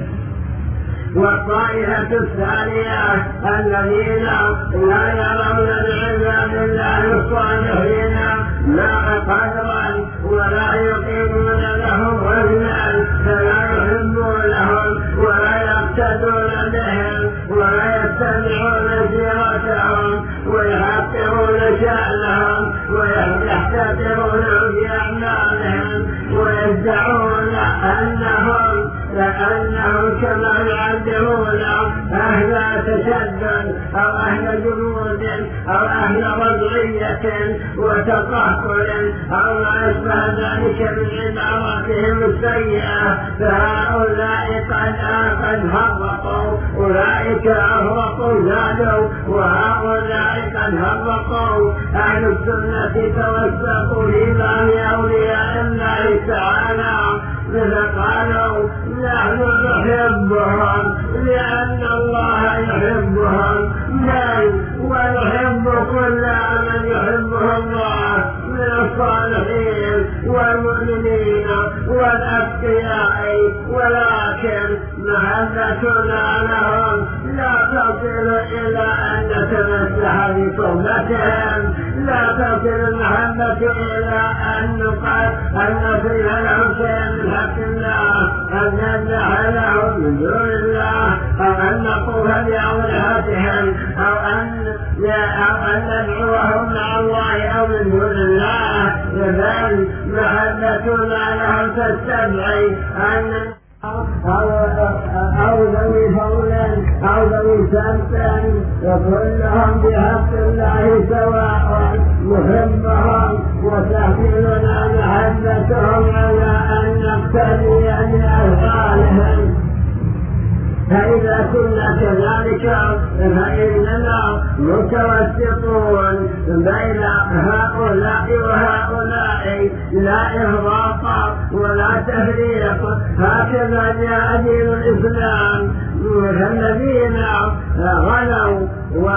والطائفة الثانية الذين لا يرون لعباد الله الصالحين لا قدرا ولا يقيمون لهم وزنا، فلا يحبونهم ولا يقتدون بهم ولا يتبعون سيرتهم ويحقرون شأنهم ويحتقرون بأعمالهم ويدعون أنهم لأنهم كما يعبرون أهل تشدد أو أهل جنود أو أهل وضعية وتقهقر أو ما يشبه ذلك من عباراتهم السيئة. فهؤلاء قد قد هرقوا، أولئك أهرقوا زادوا، وهؤلاء قد هرقوا. أهل السنة توسطوا في باب أولياء الله تعالى فقالوا نحن نحبهم لأن الله يحبهم، بل ونحب كل من يحبه الله من الصالحين والمؤمنين والأتقياء، ولكن محبتنا لهم لا تصل إلى أن نتمسح بصحبتهم، لا تصل المحبة إلى أن نقال أن نصيب لهم شيئا من حق الله، أن نمنح لهم من دون الله، أو أن نقوم بأولادهم، أو أن أو أن ندعوهم مع الله أو من دون الله. بل محبتنا لهم تستدعي أن أو أو ذوي فضل أو ذوي سبب وكلهم بحق الله سواء، نحبهم وتحملنا محبتهم على أن نقتدي بأفعالهم. فإذا كنا كذلك فإننا متوسطون بين هؤلاء وهؤلاء، لا إفراط ولا تفريق. هكذا جاء دين الإسلام. فالذين غلوا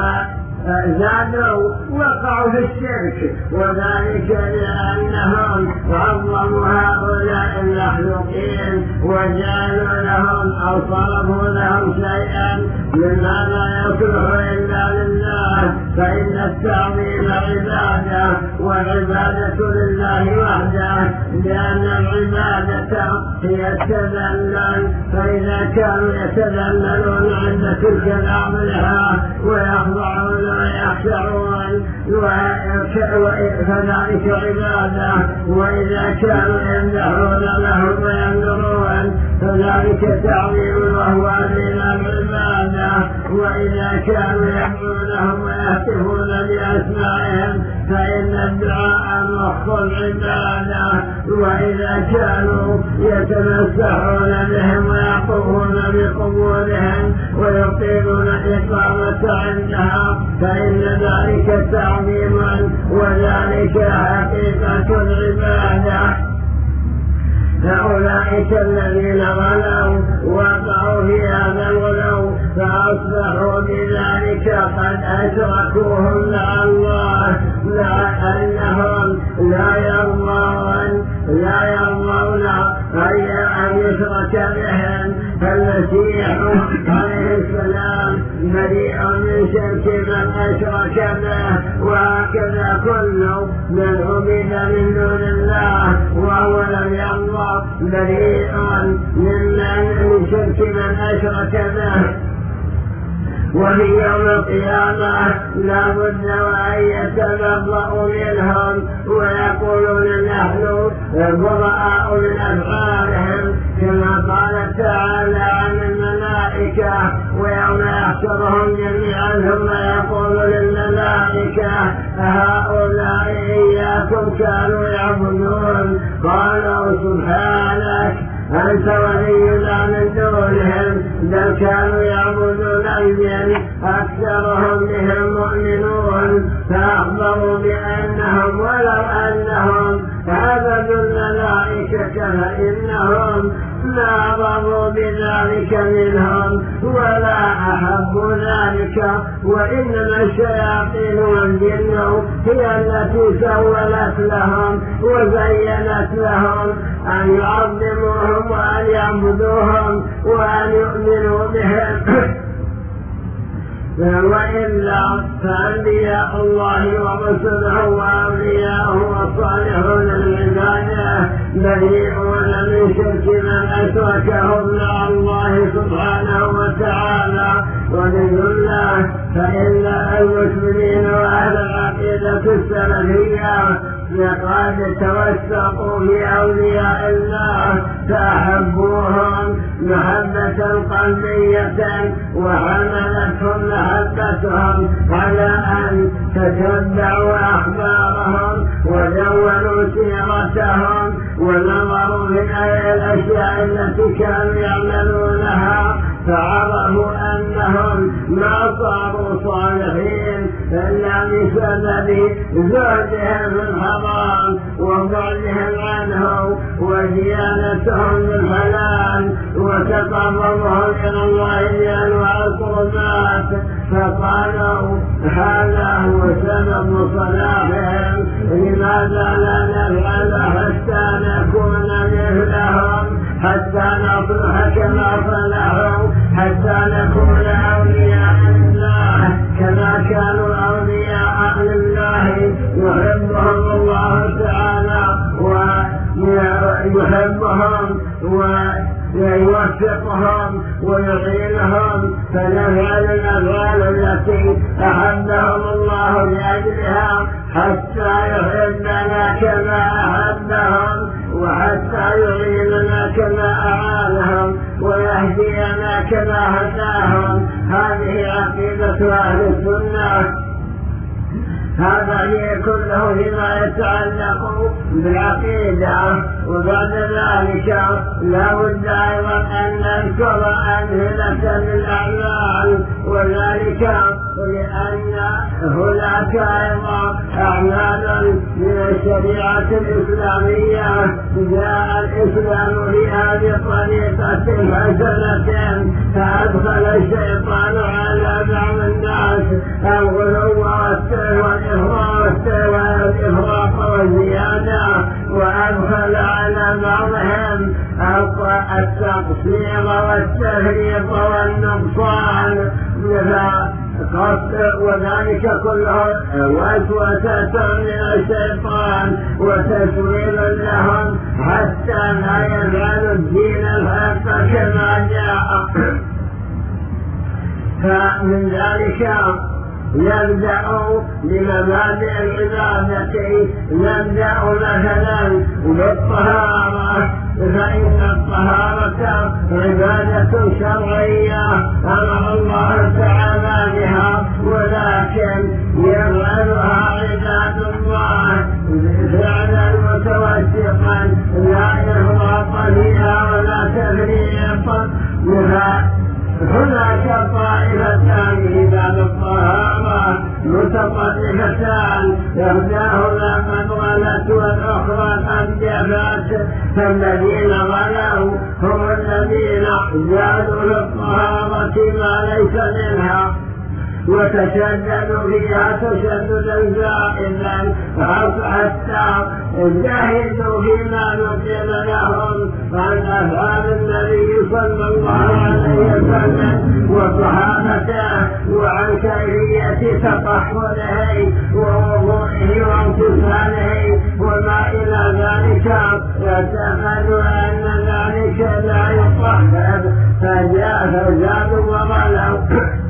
وزادوا وقعوا في الشرك، وذلك لأنهم عظموا هؤلاء المخلوقين وجعلوا لهم أو صرفوا لهم شيئا مما لا يصلح إلا لله. فإن التعظيم عبادة والعبادة لله وحده، لأن العبادة هي التذلل. فإذا كانوا يتذللون عند تلك الأضرحة ويخضعون ويخشعون فذلك عبادة، وإذا كانوا يمدحون لهم وينذرون فذلك تعظيم وهو من العبادة، وإذا كانوا يحمونهم ويهتفون بأسمائهم فإن الدعاء مخ العبادة، وإذا كانوا يتمسحون بهم ويقومون بقبورهم ويقيمون الإقامة عندها فإن ذلك تعظيم وذلك حقيقة العبادة. فأولئك الذين غلوا وقعوا في هذا الغلو فأصبحوا بذلك قد أشركوهم مع الله، مع أنهم لا يرضون لا يرضون أن يشرك بهم. فالمسيح عليه السلام بريء من شرك من أشرك به، وهكذا كل من عبد من دون الله وهو لم يرضى بريء من شرك من أشرك به. وفي يوم القيامة لا بد وأن يتبرأوا منهم ويقولون نحن براء من أفعالهم، كما قال تعالى عن الملائكة ويوم يحشرهم جميعا ثم يقول للملائكة هؤلاء إياكم كانوا يعبدون، قالوا سبحانك أنت ولينا من دونهم بل كانوا يعبدون الجن أكثرهم بهم مؤمنون. فأخبروا بأنهم ولو أنهم عبدوا الملائكة فإنهم ما رضوا بذلك منهم ولا أحبوا ذلك، وإنما الشياطين والجن هي التي سولت لهم وزينت لهم أن يعظموهم وأن يعبدوهم وأن يؤمنوا بهم. وإلا فأنبياء الله ورسله وأولياءه والصالحون العبادة بريئون من شرك من أشركهم مع الله سبحانه وتعالى وبالله. فإن المسلمين وأهل العقيدة السلفية لقد توثقوا في أولياء الله فأحبوهم محبة قلبية وحملتهم محبتهم على أن تتبعوا أخبارهم ودونوا سيرتهم ونظروا من الأشياء التي كانوا يعملونها، فعرفوا أنهم ما صاروا صالحين إلا بسبب زهدهم في الحرام وبعدهم عنه وديانتهم بالحلال وتقربهم إلى الله بأنواع القربات. فقالوا هذا هو سبب صلاحهم، لماذا لا نفعل حتى نكون مثلهم، حتى نصلح كما صلحوا، حتى نكون أولياء الله كما كانوا أولياء لله يحبهم الله تعالى ويحبهم ويوفقهم ويعينهم، فنفعل الأفعال التي أحبهم الله لأجلها حتى يحبنا كما أحبهم وحتى يعيننا كما أعانهم ويهدينا كما هداهم. هذه عقيدة أهل السنة. هذا هي كله فيما يتعلق بالعقيدة. وبعد ذلك لا بد أيضا أن نذكر أمثلة للأعمال، وذلك لأن هناك أيضا أعمال من الشريعة الإسلامية جاء الإسلام بها بطريقة حسنة فأدخل الشيطان على بعض الناس الغلو والإفراط والزيادة، وأدخل على بعضهم التقصير والتفريط والنقصان، وذلك كله وسوسة من الشيطان وتسويل لهم حتى لا يفعلوا الدين الحق كما جاء. فمن ذلك نبدأ بمبادئ العبادة. نبدأ مثلا بالطهارة، فإن الطهارة عبادة شرعية أمر الله تعالى بها، ولكن يفعلها عباد الله فعلا متوسطا لا إفراط فيها ولا تفريط. هناك طائفتان في باب الطهارة متطرفتان، إحداهما قد غلت والأخرى قد جفت. فالذين غلوا هم الذين زادوا للطهارة ما ليس منها، وتشددوا فيها تشددا زائدا حتى جاهدوا فيما نقل لهم عن أفعال النبي صلى الله عليه وسلم وصحابته وعن كيفية تطهره ووضوئه وامتثاله وما إلى ذلك، يعتقدوا أن ذلك لا يطهر فزادوا وغلوا.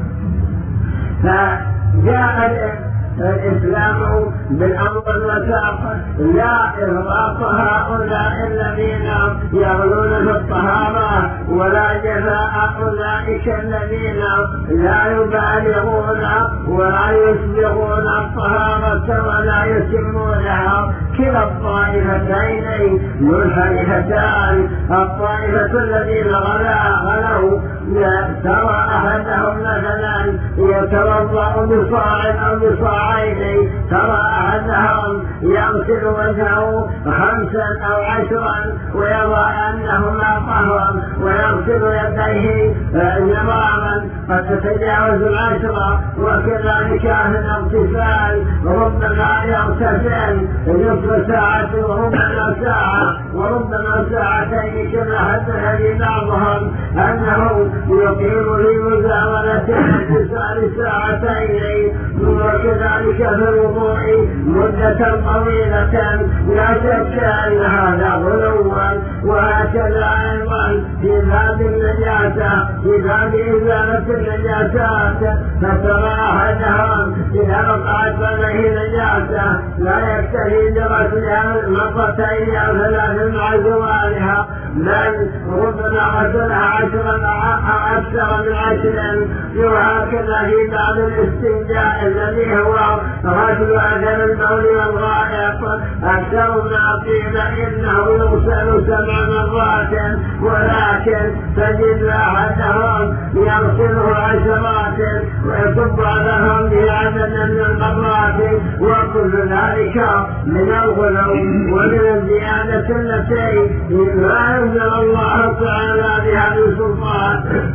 فجاء الإسلام بالأمر والساق لا إرهاق هؤلاء الذين يغلون في الطهارة ولا جفاء أولئك الذين لا يبالغون ولا يسبغون الطهارة ولا يسمونها. كلا الطائفتين منحرفتان. الطائفة الذين غلا غلوا ترى أحدهم مثلا يتوضأ بصاع أو بصاعين، ترى أحدهم يغسل وجهه خمسا أو عشرا ويرى أنهما طهر، ويغسل يديه نظاما قد تتجاوز العشرة، وكذلك في الاغتسال ربما يغتسل نصف ساعة وربما ساعة وربما ساعتين، كما حدث لي بعضهم أنه يقيم في مزاولة الاغتسال ساعتين، وكذلك في الوضوء مدة طويلة. لا شك أن هذا غلو. وهكذا أيضا في باب النجاسة، في باب إزالة النجاسات، فترى أحدهم إذا وقعت عليه نجاسة لا يكتفي بغسلها مرتين أو ثلاث مع زوالها، بل ربما غسلها عشرا أو أكثر من عشر. وهكذا في باب الاستنجاء الذي هو غسل أثر البول والغائط، أكثر ما قيل إنه يغسل سبع مرات، ولكن تجد أحدهم يغسله عشرات ويصب عليهم بعدد من المرات، وكل ذلك من الغلو ومن الزيادة التي لا أنزل الله تعالى بها من سلطان.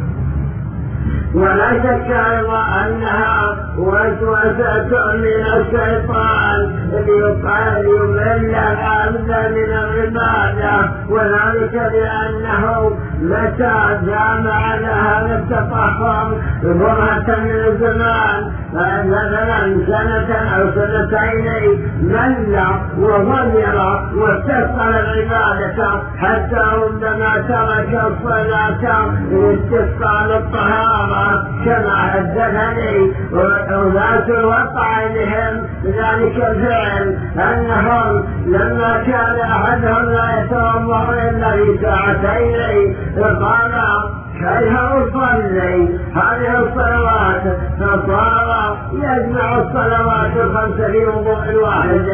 ولا شك أيضا أنها وسوسة من الشيطان ليضل العبد من العبادة، وذلك لأنه متى دام على هذا التطهر برهة من الزمان، مثلا سنة أو سنتين، مل وضمر واستثقل العبادة حتى ربما ترك الصلاة لاستثقال الطهارة، كما حدثني أناس وقع بهم ذلك الفعل، أنهم لما كان أحدهم لا يتوضأ إلا في ساعتين قال كيف أصلي هذه الصلوات، فصار يجمع الصلوات الخمس في وضوء واحد،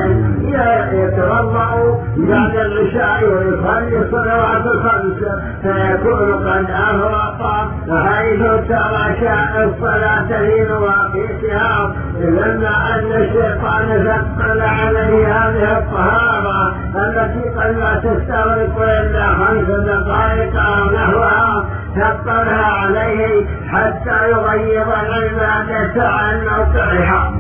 يتوضأ بعد العشاء ويصلي الصلوات الخمس، فيكون قد أفرط حيث ترك الصلاة في مواقيتها، لما أن الشيطان ثقل عليه هذه الطهارة التي قد لا تستغرق إلا خمس دقائق أو نحوها، ثقلها عليه حتى يغير العبادة عن موقعها.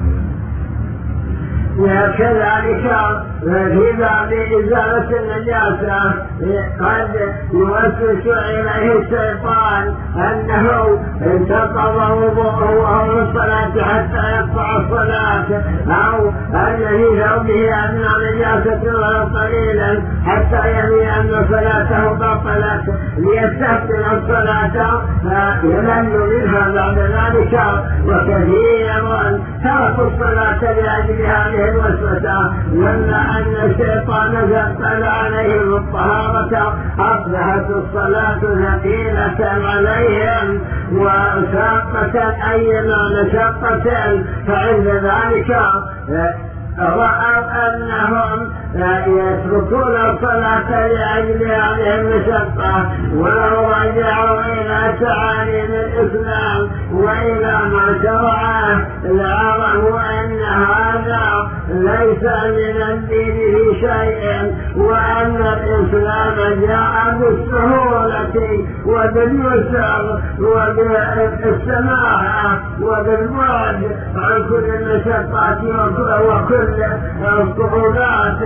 وكذلك في باب إزالة النجاسة قد يوسوس إليه الشيطان أنه انتقض وضوءه أو الصلاة حتى يقطع الصلاة، أو أن في ثوبه أدنى نجاسة ولو قليلا حتى ينوي أن صلاته بطلت ليستحسن الصلاة فيمل منها بعد ذلك. وكثير تركوا الصلاة لأجل هذه الوسوسة، لما أن الشيطان ثقل عليهم الطهارة أصبحت الصلاة ثقيلة عليهم وشاقة أيما مشقة، فعند ذلك رأوا أنهم يتركون الصلاة لأجل هذه المشقة، ولو رجعوا إلى تعاليم الإسلام وإلى ما شرعه لعلموا أن هذا ليس من الدين في شيء، وأن الإسلام جاء بالسهولة وباليسر وبالسماحة وبالبعد عن كل المشقات وكل الصعوبات.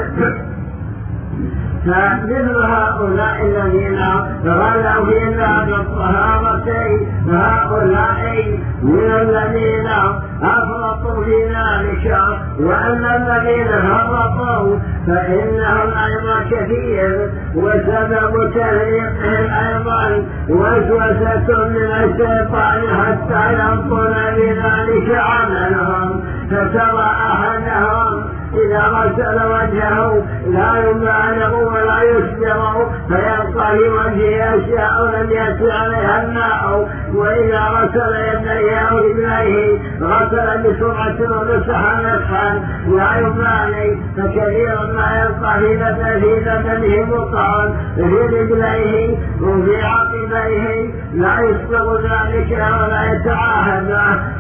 فمثل هؤلاء الذين غلوا في باب الطهارة هؤلاء من الذين أفرطوا في ذلك، وأن الذين فرطوا فإنهم أيضا كثير، وسبب تفريقهم أيضا وسوسة من الشيطان حتى يبطل بذلك عملهم. فترى أحدهم إذا غسل وجهه لا يبالغ ولا يسبغ فيبقى في وجهه أشياء لم يأتي عليها الماء، وإذا غسل يديه أو رجليه غسل بسرعة ومسح مسحا لا يبالي، فكثيرا ما يبقى في بدنه بقع في رجليه وفي عقبيه لا يسبغ ذلك ولا يتعاهد.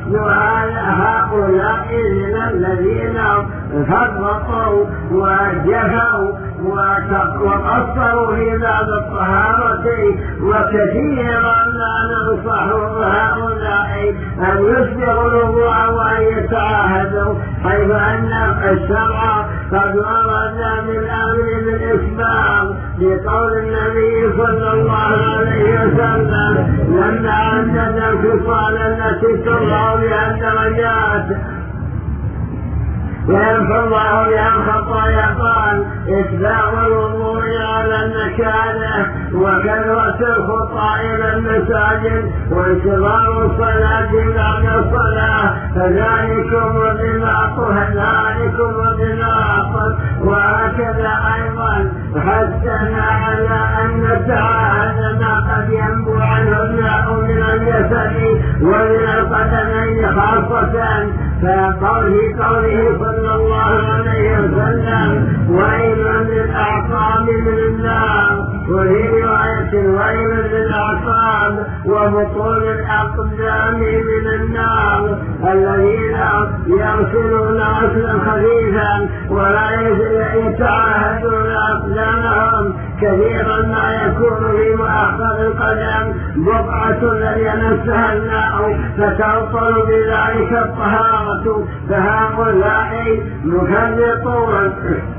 هؤلاء من الذين فرطوا وجفوا وقصروا في باب الطهارة، وكثيرا ما ننصح هؤلاء أن يسبغوا الوضوء وأن يتعاهدوا، حيث أن الشرع قد ورد بالأمر بالإسباغ بقول النبي صلى الله عليه وسلم لما عدد الخصال التي ترى بها الدرجات وينفى الله بها الخطايا قال إسباغ الوضوء على المكانه وكثرة الخطى إلى المساجد وانتظار الصلاة بعد الصلاة فذلكم الرباط ذلكم الرباط. وهكذا أيضا حثنا على أن نتعاهد ما قد ينبو عنه الماء من الجسد ومن القدمين خاصة، فقال في قوله صلى الله عليه وسلم ويل للأعقاب من النار، وفي رواية ويل للأعقاب وبطون الأقدام من النار، الذين يغسلون غسلا خفيفا ولا يتعاهدون أقدامهم، كثيرا ما يكون في مؤخر القدم بقعة لم يمسها الماء فتعطل بذلك الطهارة. فهؤلاء مفرطون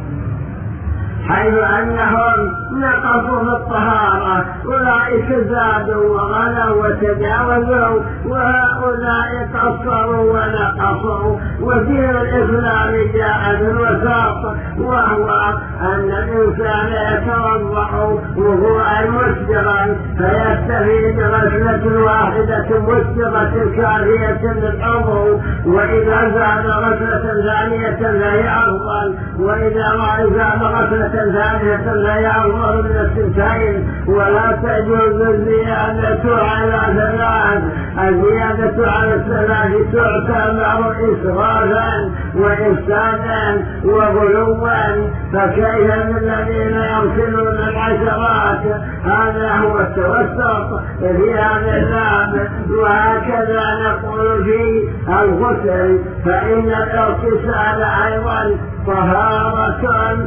حيث أنهم نقصوا في الطهارة، أولئك زادوا وغلوا وتجاوزوا، وهؤلاء قصروا ونقصوا. ودين الإسلام جاء بالوساط، وهو أن الإنسان يتوضأ وضوءا مسبغا فيكتفي بغسلة واحدة مسبغة كافية للعضو، وإذا زاد غسلة ثانية فهي أفضل، وإذا ما زاد غسلة ثانية لا يعظم من السنتين. ولا تجوز الزيادة على ثلاث، الزيادة على الثلاث تعتبر إسرافا وإفسادا وغلوا، فكيف بالذين يغسلون العشرات؟ هذا هو التوسط في هذا الباب. وهكذا نقول في الغسل، فإن الاغتسال أيضا طهارة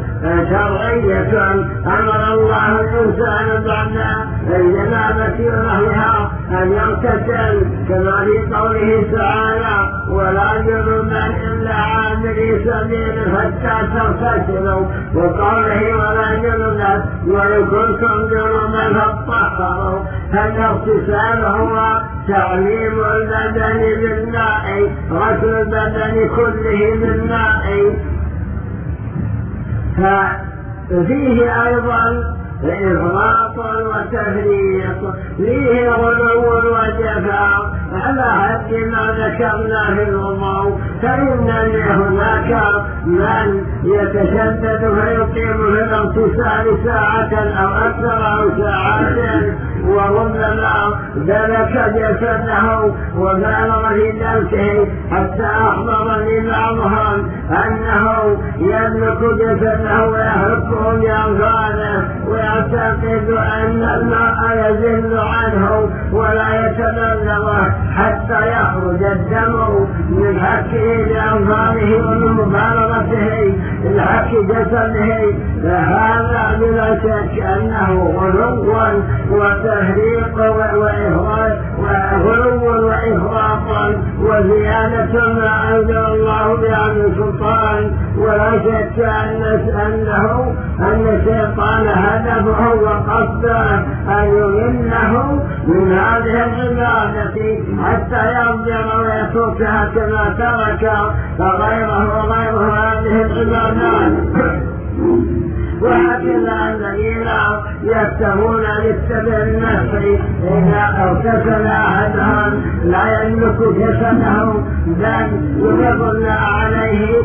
شرعية أمر الله الإنسان بعد الجنابة ونحوها أن يغتسل، كما في قوله تعالى ولا جنبا إلا عابري سبيل حتى تغتسلوا، وقوله ولا جنبا وإن كنتم جنبا فاطهروا. فالاغتسال هو تعميم البدن بالماء، غسل البدن كله بالماء. ففيه أيضا إفراط وتفريط، فيه غلو وجفاء على حد ما ذكرنا في الوضوء. فإن هناك من يتشدد فيقيم في الاغتسال ساعة أو أكثر أو ساعات، وربما دلك جسده وبالغ في دلكه حتى أحضر لبعضهم يزعم أنه يملك جسده ويحرقه بأنفاذه ويعتقد أن الماء يزل عنه ولا يتبلغه حتى يخرج الدم من حكه بأنفاذه ومن مبالغته لحك جسده، فهذا بلا شك أنه غلو وتهريق وإفراط وغلو وإفراط وزيادة ما أنزل الله بها من سلطان. ولا شك أنه أن الشيطان هدفه وقصده أن يمنه من هذه العبادة حتى يرجع ويتركها كما ترك فغيره وغيره هذه العبادات. وهكذا الذين يكتبون للتبع النفسي إذا اغتسل أحدهم لا يملك جسده بل يضل عليه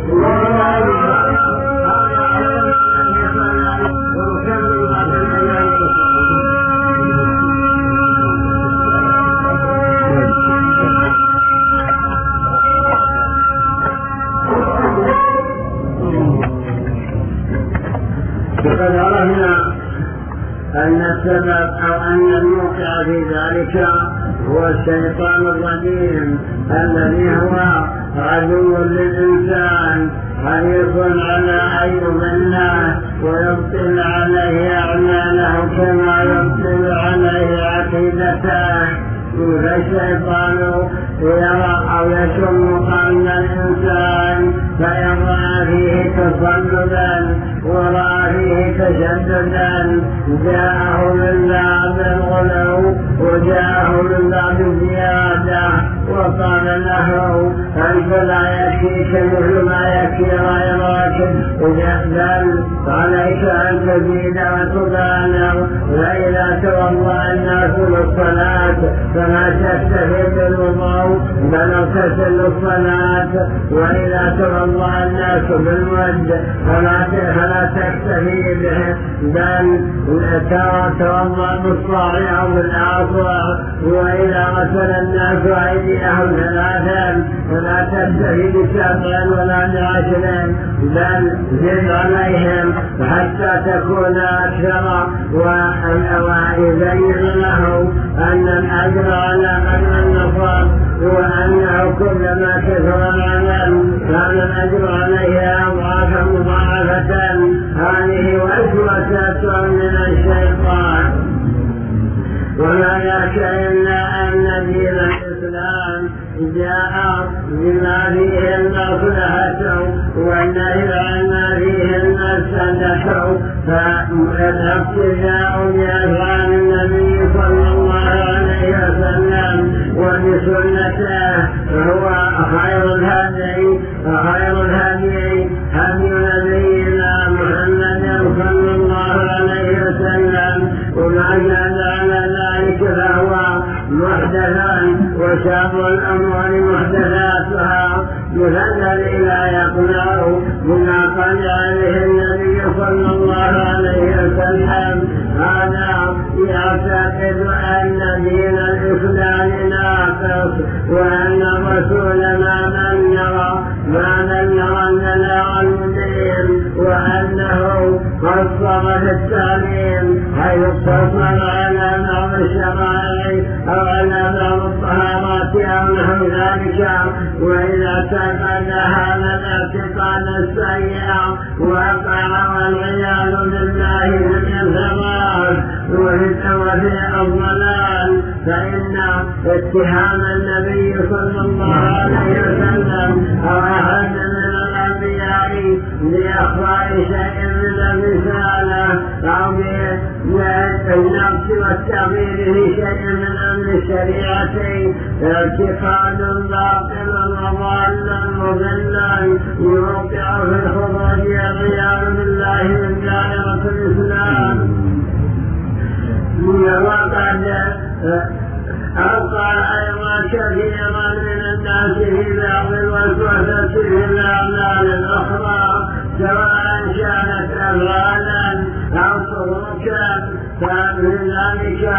فقد عرفنا أن السبب أو أن الموقع في ذلك هو الشيطان الرجيم الذي هو عدو للإنسان حريص على أن يضله ويبطل عليه أعماله كما يبطل عليه عقيدته. فالشيطان يرى أو يشم قلب الإنسان فيرى فيه تصلبا ورأى فيه تشددا، جاءه من باب الغلو وجاءه من باب الزيادة وقال له أنت لا يكفيك مثل ما يكفي غيرك بل عليك أن تزيد وتبالغ، وإذا تولى الناس للصلاة فلا تكتفي بالوضوء بل اغتسل للصلاة، وإذا تولى الناس بالمد فلا فلا تكتفي به بل تولى بالصاع أو بالأصبع، وإذا غسل الناس أيديهم ثلاثا فلا تكتفي بسبع ولا بعشر بل زد عليهم حتى تكون أكثر. ويبين له أن الأجر على قدر النصاب وأنه كلما كثر العمل كان الأجر عليه أضعافا مضاعفة. هذه وسوسة من الشيطان. ولا يك إلا أن دين الإسلام جاء بما فيه المصلحة والنهي عما فيه المفسدة، فالاقتداء بأفعال النبي صلى الله عليه وسلم وبسنته هو خير الهدي خير الهدي هدي نبينا محمد صلى الله عليه وسلم، وما كان على ذلك فهو محدثا وشر الأمور محدثاتها يفضل لا يقنع بما قال عليه النبي صلى الله عليه وسلم. هذا يعتقد أن دين الإسلام ناقص وأن الرسول ما من يرى ما من يرى البلاغ المبين، وأنه قصر في التعليم حيث اقتصر على بعض الشرائع أو على بعض الطهارات أو نحو ذلك. وإذا اعتقد هذا الاعتقاد السيء وقع والعياذ بالله من الثبات وفي الضلال، فإن اتهام النبي صلى الله عليه وسلم أو أحد من الأنبياء بإخفاء شيء من الرسالة أو بالنقص والتغيير في شيء من أمر الشريعة اعتقاد باطل وضال مضل يوقع في الخروج والعياذ بالله من دائرة الإسلام. وقد أوقع أيضا كثيرا من الناس في بعض الوسوسة في الأعمال الأخرى سواء كانت أفعالا أو سلوكا. فمن ذلك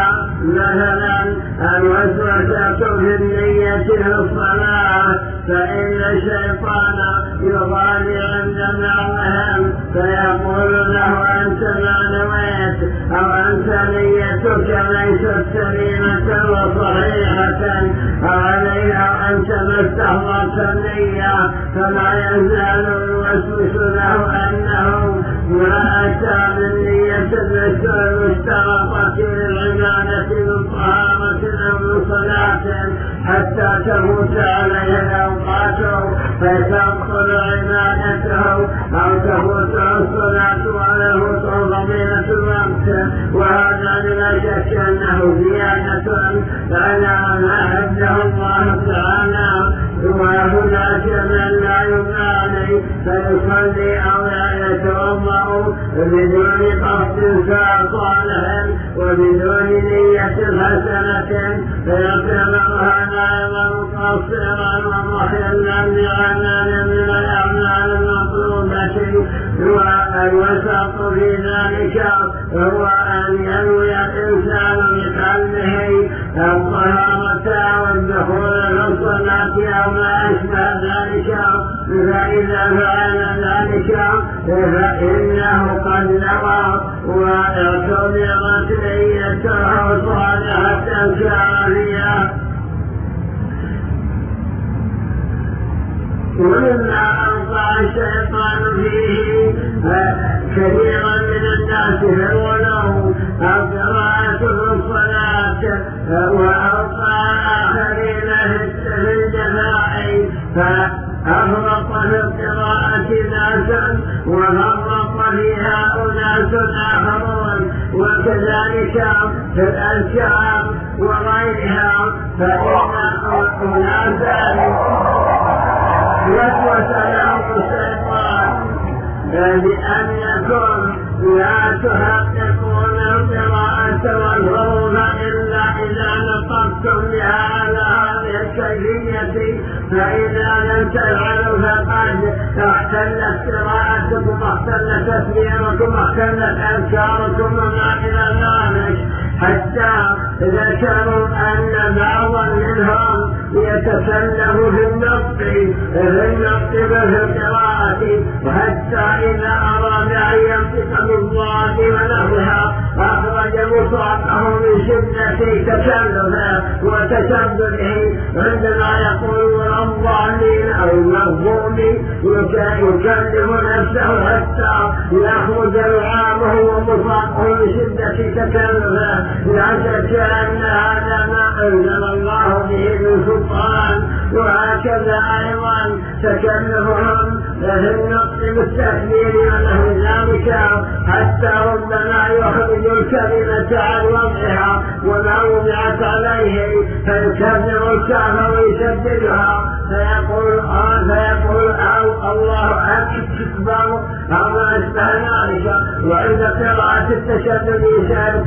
مثلا الوسوسة في النية في الصلاة، فإن الشيطان يضالي عند بعضهم فيقول له أنت ما نويت أو أنت نيتك ليست سليمة وصحيحة أو عليها أنت ما استحضرت النية فلا يزال الوسوس له أنه ما أتى بالنية المشترطة للعبادة من طهارة أو من صلاة حتى تموت عليه الأوقات فتبطل عبادته أو تفوت الصلاة وله فضيلة الوقت وهذا بلا شك أنه زيادة على ما حده الله تعالى وهناك من لا يبالي فيصلي أو لا يتوضأ بدون قصد صالح وبدون نية حسنة فيعتبر هذا مقصرا ومحلا بعمل من الأعمال المطلوبة والوسط في ذلك هو أن ينوي الإنسان بقلبه الطهارة والدخول في الصلاة أو ما أشبه ذلك فإذا فعل ذلك فإنه قد نوى واعتبرت نيته صالحة كافية. ومما أوقع الشيطان فيه كثيرا من الناس في الغلو أو قراءة في الصلاة وأوقع آخرين في الجماع فأفرط في القراءة ناسا وفرط فيها أناس آخرون وكذلك في الأذكار وغيرها فإن أناسا وسوس لهم الشيطان بأن يكون لا تحققون القراءة والحروف إلا إذا نطقتم بها على هذه الكيفية فإذا لم تفعلوا فقد اختلت قراءتكم واختلت تسبيحكم واختلت أذكاركم وما إلى ذلك حتى ذكروا أن بعضا منهم يتكلم في النطق في النطق في القراءة وحتى إذا أراد أن ينطق بالضاد ونحوها أخرج مصرعه من شدة تكلفه وتشدده عندما يقول الضالين أو المغضوب يكلم نفسه حتى يخرج لعابه ومصرعه من شدة تكلفه لا شك أن هذا ما أنزل الله به من سلطان وهكذا أيضا تكلفهم في النطق بالتكبير ونحو ذلك حتى ربما يخرج الكلمة عن وضعها وما وضعت عليه فيكبر الكعبة ويسددها فيقول آه فيقول أو الله أكبر أو ما أشبه ذلك وعند قراءة التشدد